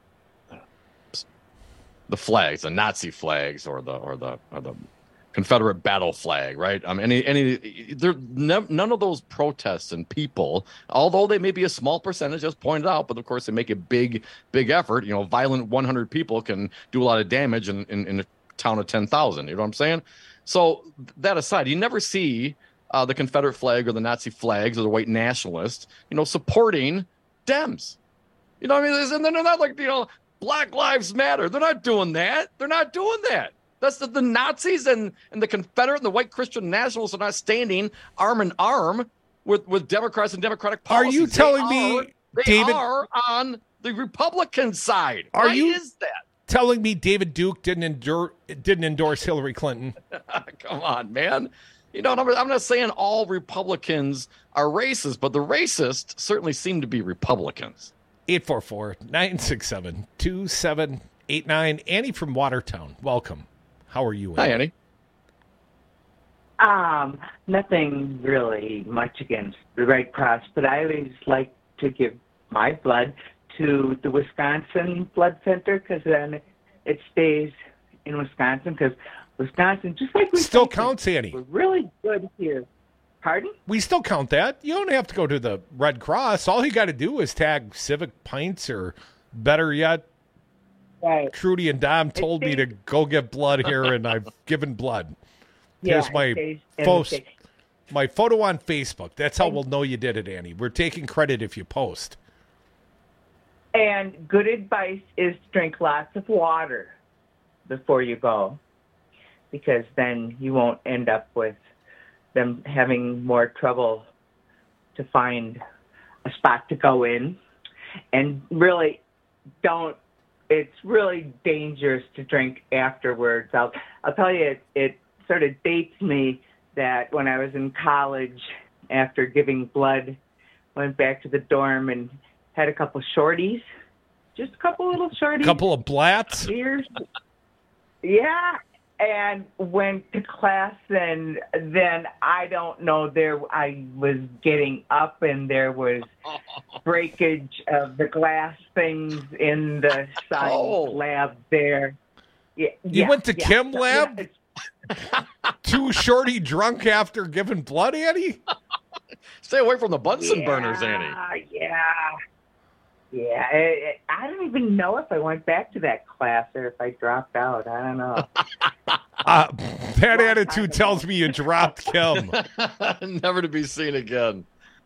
the flags, the Nazi flags, or the or the or the Confederate battle flag, right? I mean, any, any, there, none of those protests and people, although they may be a small percentage, as pointed out, but of course they make a big, big effort. You know, violent one hundred people can do a lot of damage in, in, in a town of ten thousand. You know what I'm saying? So that aside, you never see uh, the Confederate flag or the Nazi flags or the white nationalists, you know, supporting Dems. You know what I mean? And they're not like, you know, Black Lives Matter. They're not doing that. They're not doing that. That's the, the Nazis and, and the Confederate and the white Christian nationalists are not standing arm in arm with, with Democrats and Democratic policies. Are you telling they me, are, they David, are on the Republican side? Are Why you is that? telling me David Duke didn't endure didn't endorse Hillary Clinton? Come on, man. You know, I'm, I'm not saying all Republicans are racist, but the racists certainly seem to be Republicans. eight four four, nine six seven, two seven eight nine. Annie from Watertown, welcome. How are you, Annie? Hi, Annie. Um, nothing really much against the Red Cross, but I always like to give my blood to the Wisconsin Blood Center because then it stays in Wisconsin because Wisconsin, just like Wisconsin, still counts, Annie. We're really good here. Pardon? We still count that. You don't have to go to the Red Cross. All you got to do is tag Civic Pints, or better yet, right. Trudy and Dom told me to go get blood here, and I've given blood. Here's Yeah, my it stays in post, the state. my photo on Facebook. That's how we'll know you did it, Annie. We're taking credit if you post. And good advice is drink lots of water before you go, because then you won't end up with them having more trouble to find a spot to go in. And really don't, it's really dangerous to drink afterwards. I'll, I'll tell you, it, it sort of dates me that when I was in college, after giving blood, went back to the dorm and had a couple shorties, just a couple little shorties. Couple of blats? Beers. Yeah. And went to class, and then I don't know, there I was getting up and there was breakage of the glass things in the science Oh. lab there. Yeah, You yeah, went to yeah. Chem Yeah, Lab? it's- Too shorty drunk after giving blood, Annie? Stay away from the Bunsen yeah, burners, Annie. Yeah. Yeah. It, it, I don't even know if I went back to that class or if I dropped out. I don't know. Uh, that attitude tells me you dropped Kim. Never to be seen again.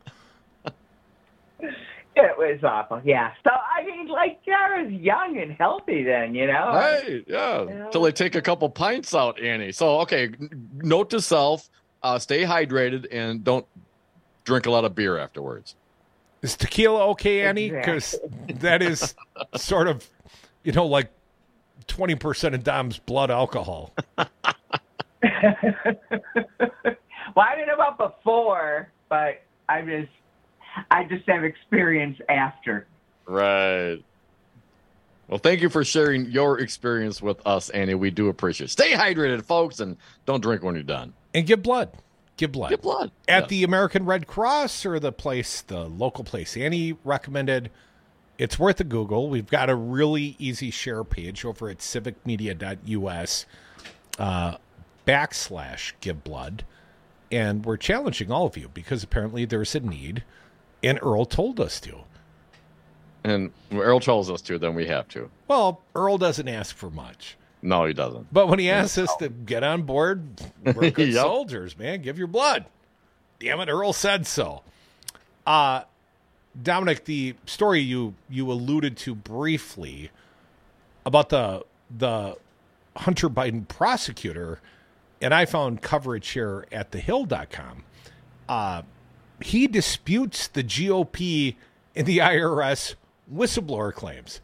It was awful, yeah. So, I mean, like, I was young and healthy then, you know? Right, yeah. Until they take a couple pints out, Annie. So, okay, n- note to self, uh, stay hydrated and don't drink a lot of beer afterwards. Is tequila okay, Annie? Because that is sort of, you know, like twenty percent of Dom's blood alcohol. Well, I didn't know about before, but I just, I just have experience after. Right. Well, thank you for sharing your experience with us, Annie. We do appreciate it. Stay hydrated, folks, and don't drink when you're done. And give blood. Give blood. Give blood. At Yes. the American Red Cross or the place, the local place. Annie recommended. It's worth a Google. We've got a really easy share page over at civicmedia.us uh, backslash give blood. And we're challenging all of you because apparently there's a need. And Earl told us to. And when Earl tells us to, then we have to. Well, Earl doesn't ask for much. No, he doesn't. But when he asks us to get on board, we're good Yep. soldiers, man. Give your blood. Damn it, Earl said so. Uh, Dominic, the story you, you alluded to briefly about the the Hunter Biden prosecutor, and I found coverage here at the hill dot com. Uh, he disputes the G O P and the I R S whistleblower claims.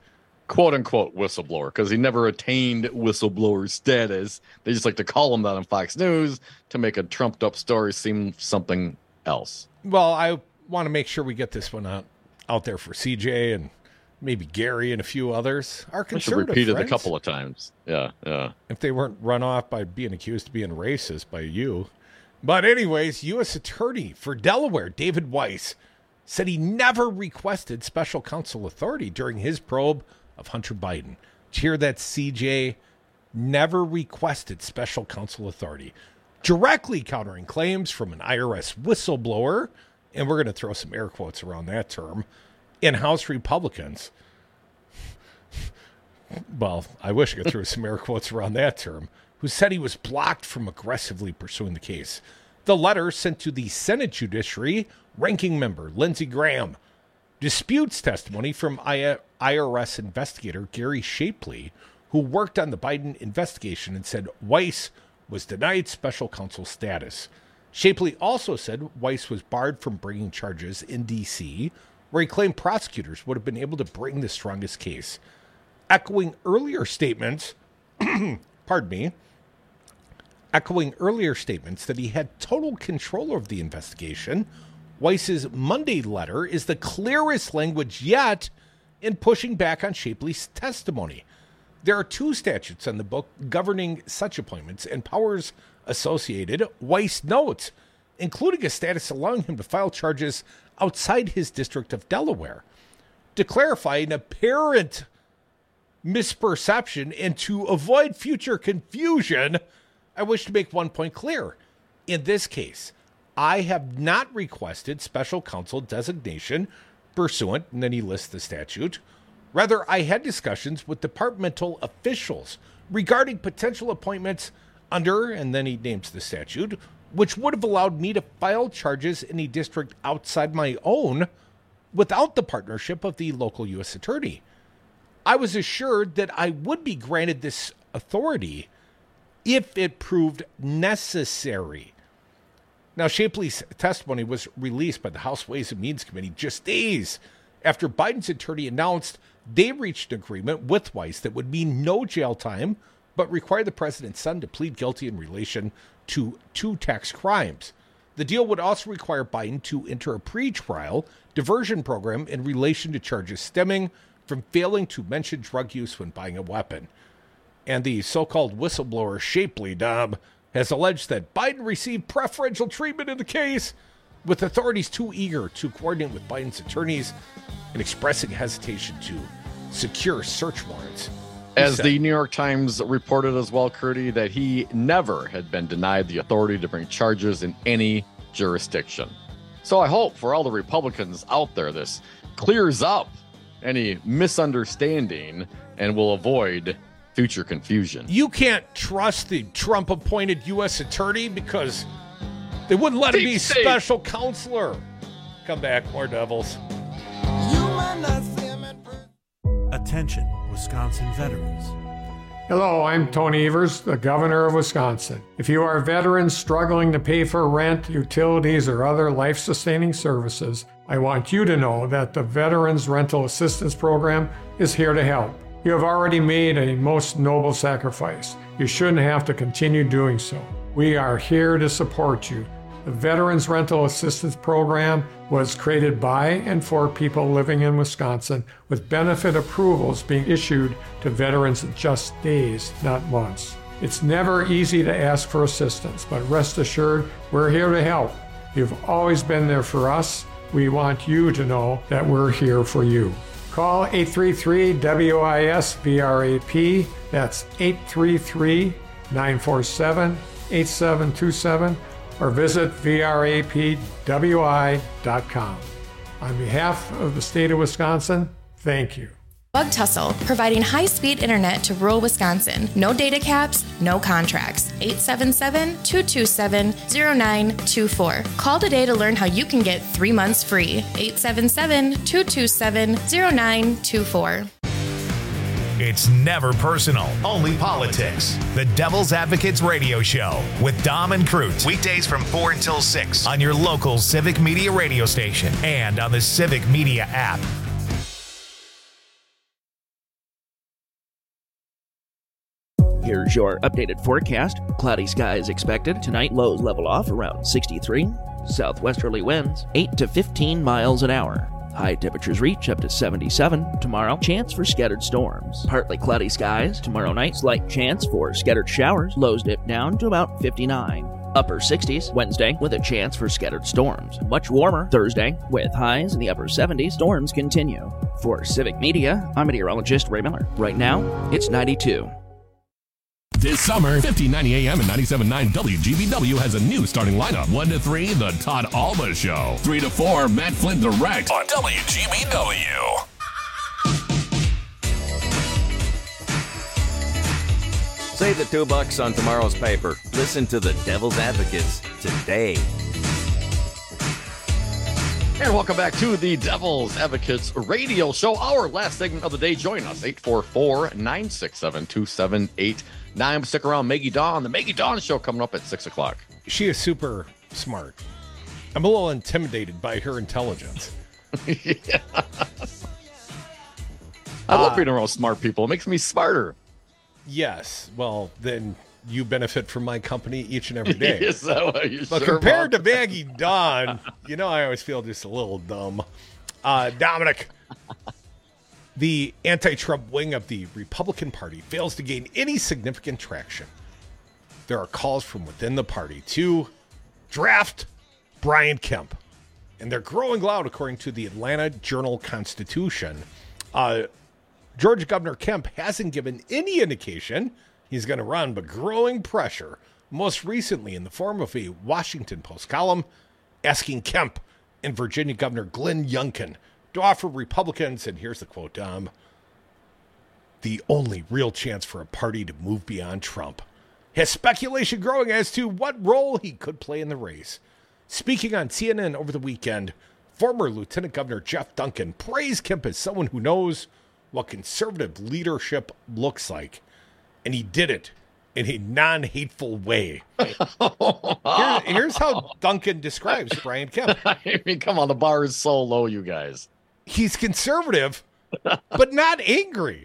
quote unquote whistleblower, because he never attained whistleblower status. They just like to call him that on Fox News to make a trumped up story seem something else. Well, I want to make sure we get this one out, out there for C J and maybe Gary and a few others. Our conservative repeat it friends, a couple of times. Yeah, yeah. if they weren't run off by being accused of being racist by you. But anyways, U S Attorney for Delaware, David Weiss, said he never requested special counsel authority during his probe of Hunter Biden. Did you hear that, C J? Never requested special counsel authority. Directly countering claims from an I R S whistleblower, and we're going to throw some air quotes around that term, in House Republicans. Well, I wish I could throw some air quotes around that term, who said he was blocked from aggressively pursuing the case. The letter sent to the Senate Judiciary Ranking Member Lindsey Graham disputes testimony from I R S investigator Gary Shapley, who worked on the Biden investigation, and said Weiss was denied special counsel status. Shapley also said Weiss was barred from bringing charges in D C, where he claimed prosecutors would have been able to bring the strongest case. Echoing earlier statements, pardon me, echoing earlier statements that he had total control of the investigation, Weiss's Monday letter is the clearest language yet in pushing back on Shapley's testimony. There are two statutes on the book governing such appointments and powers associated, Weiss notes, including a status allowing him to file charges outside his district of Delaware. To clarify an apparent misperception and to avoid future confusion, I wish to make one point clear. In this case, I have not requested special counsel designation pursuant, and then he lists the statute. Rather, I had discussions with departmental officials regarding potential appointments under, and then he names the statute, which would have allowed me to file charges in a district outside my own without the partnership of the local U S attorney. I was assured that I would be granted this authority if it proved necessary. Now, Shapley's testimony was released by the House Ways and Means Committee just days after Biden's attorney announced they reached an agreement with Weiss that would mean no jail time, but require the president's son to plead guilty in relation to two tax crimes. The deal would also require Biden to enter a pre-trial diversion program in relation to charges stemming from failing to mention drug use when buying a weapon. And the so-called whistleblower Shapley, Dom, has alleged that Biden received preferential treatment in the case, with authorities too eager to coordinate with Biden's attorneys and expressing hesitation to secure search warrants. As the New York Times reported as well, Curdy, that he never had been denied the authority to bring charges in any jurisdiction. So I hope for all the Republicans out there, this clears up any misunderstanding and will avoid future confusion. You can't trust the Trump-appointed U S attorney because they wouldn't let him be special counselor. Come back, more Devils. Attention, Wisconsin veterans. Hello, I'm Tony Evers, the governor of Wisconsin. If you are veterans struggling to pay for rent, utilities, or other life-sustaining services, I want you to know that the Veterans Rental Assistance Program is here to help. You have already made a most noble sacrifice. You shouldn't have to continue doing so. We are here to support you. The Veterans Rental Assistance Program was created by and for people living in Wisconsin, with benefit approvals being issued to veterans in just days, not months. It's never easy to ask for assistance, but rest assured, we're here to help. You've always been there for us. We want you to know that we're here for you. Call eight three three W I S V R A P. That's eight three three, nine four seven, eight seven two seven. Or visit V R A P W I dot com. On behalf of the state of Wisconsin, thank you. Bug Tussle, providing high-speed internet to rural Wisconsin. No data caps, no contracts. eight seven seven, two two seven, zero nine two four. Call today to learn how you can get three months free. eight seven seven, two two seven, zero nine two four. It's never personal, only politics. The Devil's Advocates Radio Show with Dom and Crute. Weekdays from four until six on your local Civic Media radio station and on the Civic Media app. Here's your updated forecast. Cloudy skies expected. Tonight, lows level off around sixty-three. Southwesterly winds, eight to fifteen miles an hour. High temperatures reach up to seventy-seven. Tomorrow, chance for scattered storms. Partly cloudy skies. Tomorrow night, slight chance for scattered showers. Lows dip down to about fifty-nine. Upper sixties Wednesday with a chance for scattered storms. Much warmer Thursday with highs in the upper seventies. Storms continue. For Civic Media, I'm meteorologist Ray Miller. Right now, it's ninety-two. This summer, fifteen ninety A M and ninety-seven point nine W G B W has a new starting lineup. one to three, The Todd Alba Show. three to four, Matt Flynn Direct on W G B W. Save the two bucks on tomorrow's paper. Listen to the Devil's Advocates today. And welcome back to the Devil's Advocates radio show. Our last segment of the day. Join us, eight four four, nine six seven, two seven eight nine. Stick around, Maggie Dawn. The Maggie Dawn show coming up at six o'clock. She is super smart. I'm a little intimidated by her intelligence. Yeah. I love being around smart people. It makes me smarter. Yes. Well, then you benefit from my company each and every day. Is that what you But sure compared about? to Maggie Dawn, you know, I always feel just a little dumb. Uh, Dominic, the anti-Trump wing of the Republican Party fails to gain any significant traction. There are calls from within the party to draft Brian Kemp, and they're growing loud, according to the Atlanta Journal-Constitution. Uh, Georgia Governor Kemp hasn't given any indication he's going to run, but growing pressure, most recently in the form of a Washington Post column, asking Kemp and Virginia Governor Glenn Youngkin to offer Republicans, and here's the quote, Dom, the only real chance for a party to move beyond Trump. Has speculation growing as to what role he could play in the race. Speaking on C N N over the weekend, former Lieutenant Governor Jeff Duncan praised Kemp as someone who knows what conservative leadership looks like. And he did it in a non-hateful way. Here, here's how Duncan describes Brian Kemp. I mean, come on, the bar is so low, you guys. He's conservative, but not angry.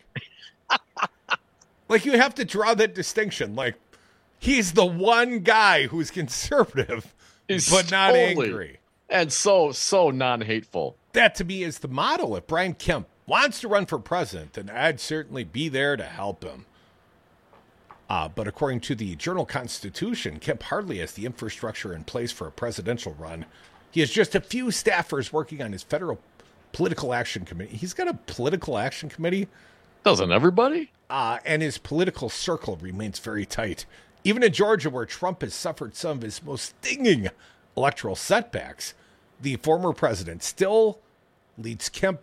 Like, you have to draw that distinction. Like, he's the one guy who's conservative, He's but not totally angry. And so, so non-hateful. That, to me, is the model. If Brian Kemp wants to run for president, then I'd certainly be there to help him. Uh, but according to the Journal-Constitution, Kemp hardly has the infrastructure in place for a presidential run. He has just a few staffers working on his federal political action committee. He's got a political action committee. Doesn't everybody? Uh, and his political circle remains very tight. Even in Georgia, where Trump has suffered some of his most stinging electoral setbacks, the former president still leads Kemp.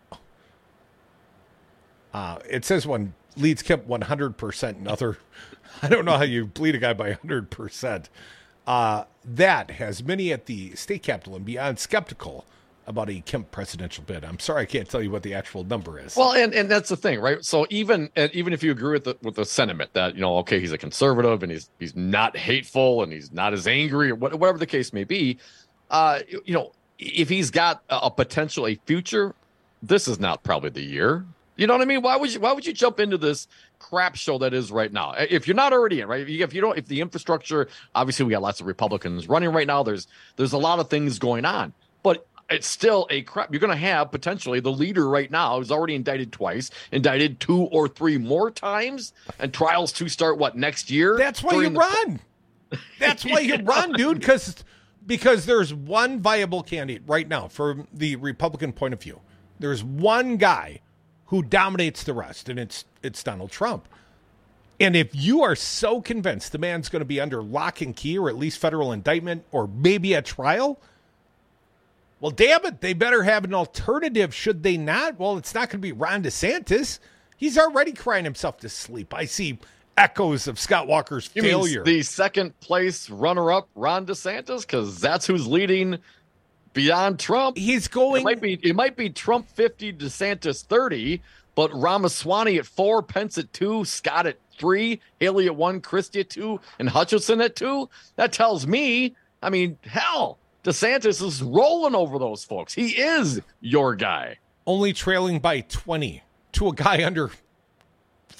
Uh, it says one leads Kemp one hundred percent. Another, I don't know how you bleed a guy by one hundred percent. Uh, that has many at the state capitol and beyond skeptical about a Kemp presidential bid. I'm sorry, I can't tell you what the actual number is. Well, and, and that's the thing, right? So even and even if you agree with the with the sentiment that, you know, okay, he's a conservative and he's he's not hateful and he's not as angry or whatever the case may be, uh, you know, if he's got a, a potential a future, this is not probably the year. You know what I mean? Why would you why would you jump into this crap show that is right now? If you're not already in, right? If you, if you don't, if the infrastructure, obviously we got lots of Republicans running right now. There's there's a lot of things going on, but it's still a crap. You're going to have potentially the leader right now who's already indicted twice, indicted two or three more times, and trials to start what next year. That's why you the- run. That's why you run, dude. Because because there's one viable candidate right now from the Republican point of view. There's one guy who dominates the rest, and it's it's Donald Trump. And if you are so convinced the man's going to be under lock and key, or at least federal indictment, or maybe a trial, well, damn it, they better have an alternative, should they not? Well, it's not going to be Ron DeSantis. He's already crying himself to sleep. I see echoes of Scott Walker's You failure. mean the second place runner-up, Ron DeSantis, because that's who's leading beyond Trump. He's going. It might be. It might be Trump fifty, DeSantis thirty, but Ramaswamy at four, Pence at two, Scott at three, Haley at one, Christie at two, and Hutchinson at two. That tells me, I mean, hell, DeSantis is rolling over those folks. He is your guy. Only trailing by twenty to a guy under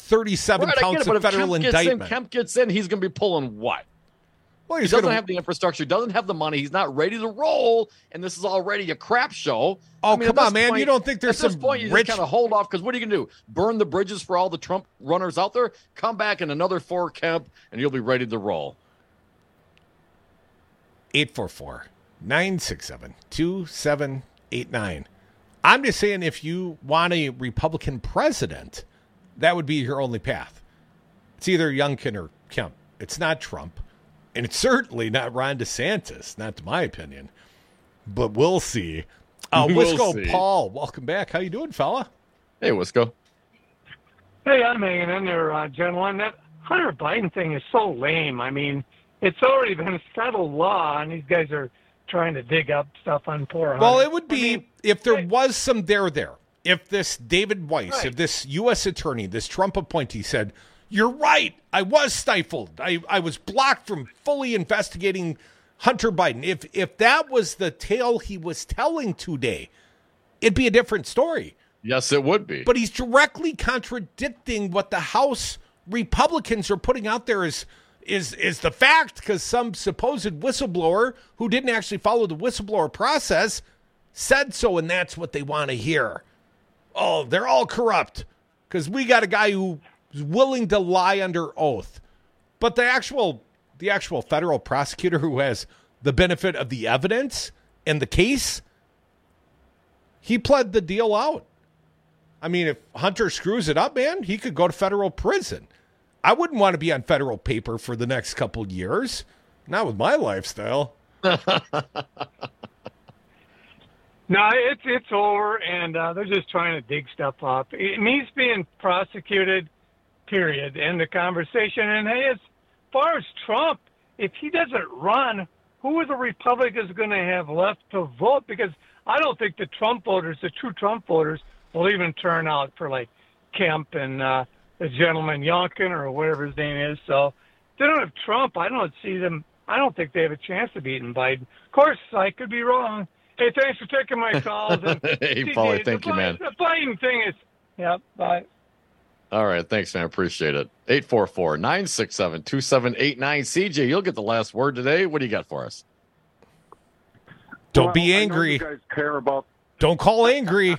thirty-seven Right, counts it, of federal Kemp indictment. Gets in, Kemp gets in, he's going to be pulling what? Well, he he's doesn't gonna... have the infrastructure, doesn't have the money, he's not ready to roll, and this is already a crap show. Oh, I mean, come on, man. Point, you don't think there's at this some point, you rich... just kind of hold off, because what are you going to do? Burn the bridges for all the Trump runners out there? Come back in another four Kemp, and you'll be ready to roll. eight four four, nine six seven, two seven eight nine. I'm just saying, if you want a Republican president, that would be your only path. It's either Youngkin or Kemp. It's not Trump. And it's certainly not Ron DeSantis, not to my opinion. But we'll see. Uh, We'll Wisco see. Paul, welcome back. How you doing, fella? Hey, Wisco. Hey, I'm hanging in there, uh, gentlemen. That Hunter Biden thing is so lame. I mean, it's already been a settled law, and these guys are trying to dig up stuff on poor Hunter. Well, it would be I mean, if there was some there there. If this David Weiss, Right. if this U S attorney, this Trump appointee said, you're right, I was stifled. I, I was blocked from fully investigating Hunter Biden. If if that was the tale he was telling today, it'd be a different story. Yes, it would be. But he's directly contradicting what the House Republicans are putting out there as is is the fact, because some supposed whistleblower who didn't actually follow the whistleblower process said so, and that's what they want to hear. Oh, they're all corrupt because we got a guy who's willing to lie under oath. But the actual the actual federal prosecutor who has the benefit of the evidence and the case, he pled the deal out. I mean, if Hunter screws it up, man, he could go to federal prison. I wouldn't want to be on federal paper for the next couple years. Not with my lifestyle. No, it's it's over, and uh, they're just trying to dig stuff up. And he's being prosecuted, period. End of conversation. And hey, as far as Trump, if he doesn't run, who are the Republicans going to have left to vote? Because I don't think the Trump voters, the true Trump voters, will even turn out for like Kemp and uh, the gentleman Youngkin or whatever his name is. So if they don't have Trump, I don't see them. I don't think they have a chance of beating Biden. Of course, I could be wrong. Hey, thanks for taking my calls. And Hey, C J, Paulie, the thank you, Biden- man. The Biden thing is, yeah, bye. All right, thanks, man. Appreciate it. eight four four, nine six seven, two seven eight nine. C J, you'll get the last word today. What do you got for us? Don't Well, be I know angry. you guys care about. Don't call angry.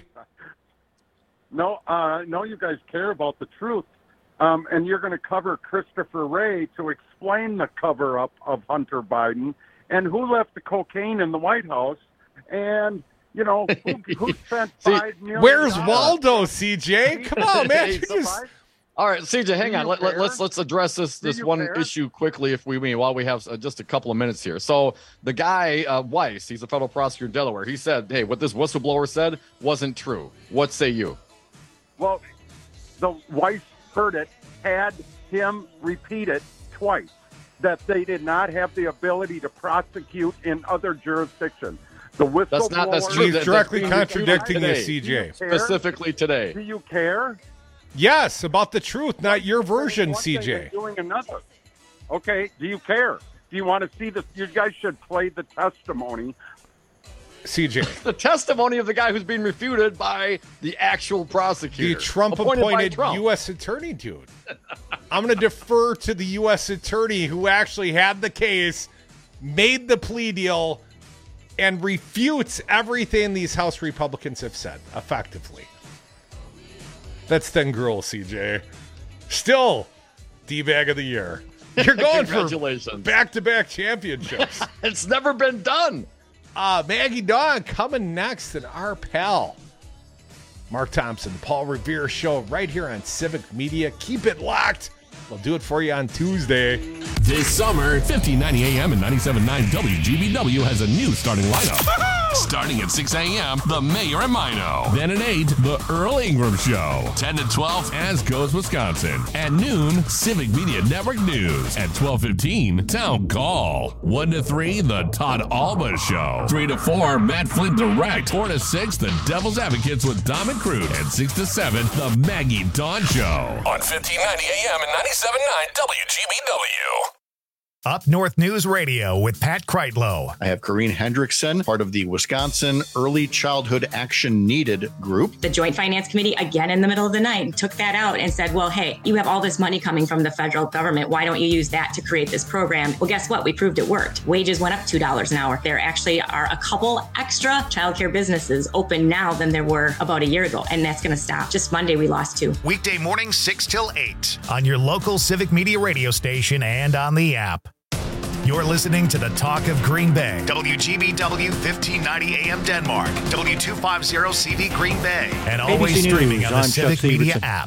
No, uh, I know you guys care about the truth, um, and you're going to cover Christopher Wray to explain the cover-up of Hunter Biden and who left the cocaine in the White House, and you know who, who spent five million. Where's dollars. Waldo, C J? Come on, man. Hey, You just- All right, C J, hang Do on. you Let, let, care? let's let's address this Do this you one care? issue quickly, if we mean, while we have uh, just a couple of minutes here. So the guy uh, Weiss, he's a federal prosecutor in Delaware. He said, "Hey, what this whistleblower said wasn't true." What say you? Well, the Weiss heard it, had him repeat it twice, that they did not have the ability to prosecute in other jurisdictions. The whistleblower. That's not that's true. He's That- directly that's contradicting you, today. C J. Specifically today. Do you care? Yes, about the truth, not your version, One C thing J. and doing another. Okay, do you care? Do you want to see this? You guys should play the testimony. C J. The testimony of the guy who's being refuted by the actual prosecutor. The Trump appointed by appointed Trump. U S attorney, dude. I'm going to defer to the U S attorney who actually had the case, made the plea deal, and refutes everything these House Republicans have said effectively. That's Thin Gruel, C J. Still, D-bag of the year. You're going for Congratulations. back-to-back championships. It's never been done. Uh, Maggie Dawn coming next, and our pal, Mark Thompson, the Paul Revere Show, right here on Civic Media. Keep it locked. We'll do it for you on Tuesday. This summer, fifteen ninety A M and ninety-seven point nine W G B W has a new starting lineup. Starting at six A M, The Mayor and Mino. Then at eight, The Earl Ingram Show. ten to twelve, As Goes Wisconsin. At noon, Civic Media Network News. At twelve fifteen, Town Call. one to three, The Todd Alba Show. three to four, Matt Flint Direct. four to six, The Devil's Advocates with Dom and Crude. And six to seven, The Maggie Dawn Show. On fifteen ninety A M and ninety-seven point nine W G B W. Up North News Radio with Pat Kreitlow. I have Corrine Hendrickson, part of the Wisconsin Early Childhood Action Needed group. The Joint Finance Committee, again in the middle of the night, took that out and said, well, hey, you have all this money coming from the federal government. Why don't you use that to create this program? Well, guess what? We proved it worked. Wages went up two dollars an hour. There actually are a couple extra childcare businesses open now than there were about a year ago, and that's going to stop. Just Monday, we lost two. Weekday mornings, six till eight on your local Civic Media radio station and on the app. You're listening to the Talk of Green Bay. W G B W fifteen ninety A M Denmark. W two fifty C V Green Bay. And always A B C streaming News, on the I'm Civic Chuck Media Severson. app.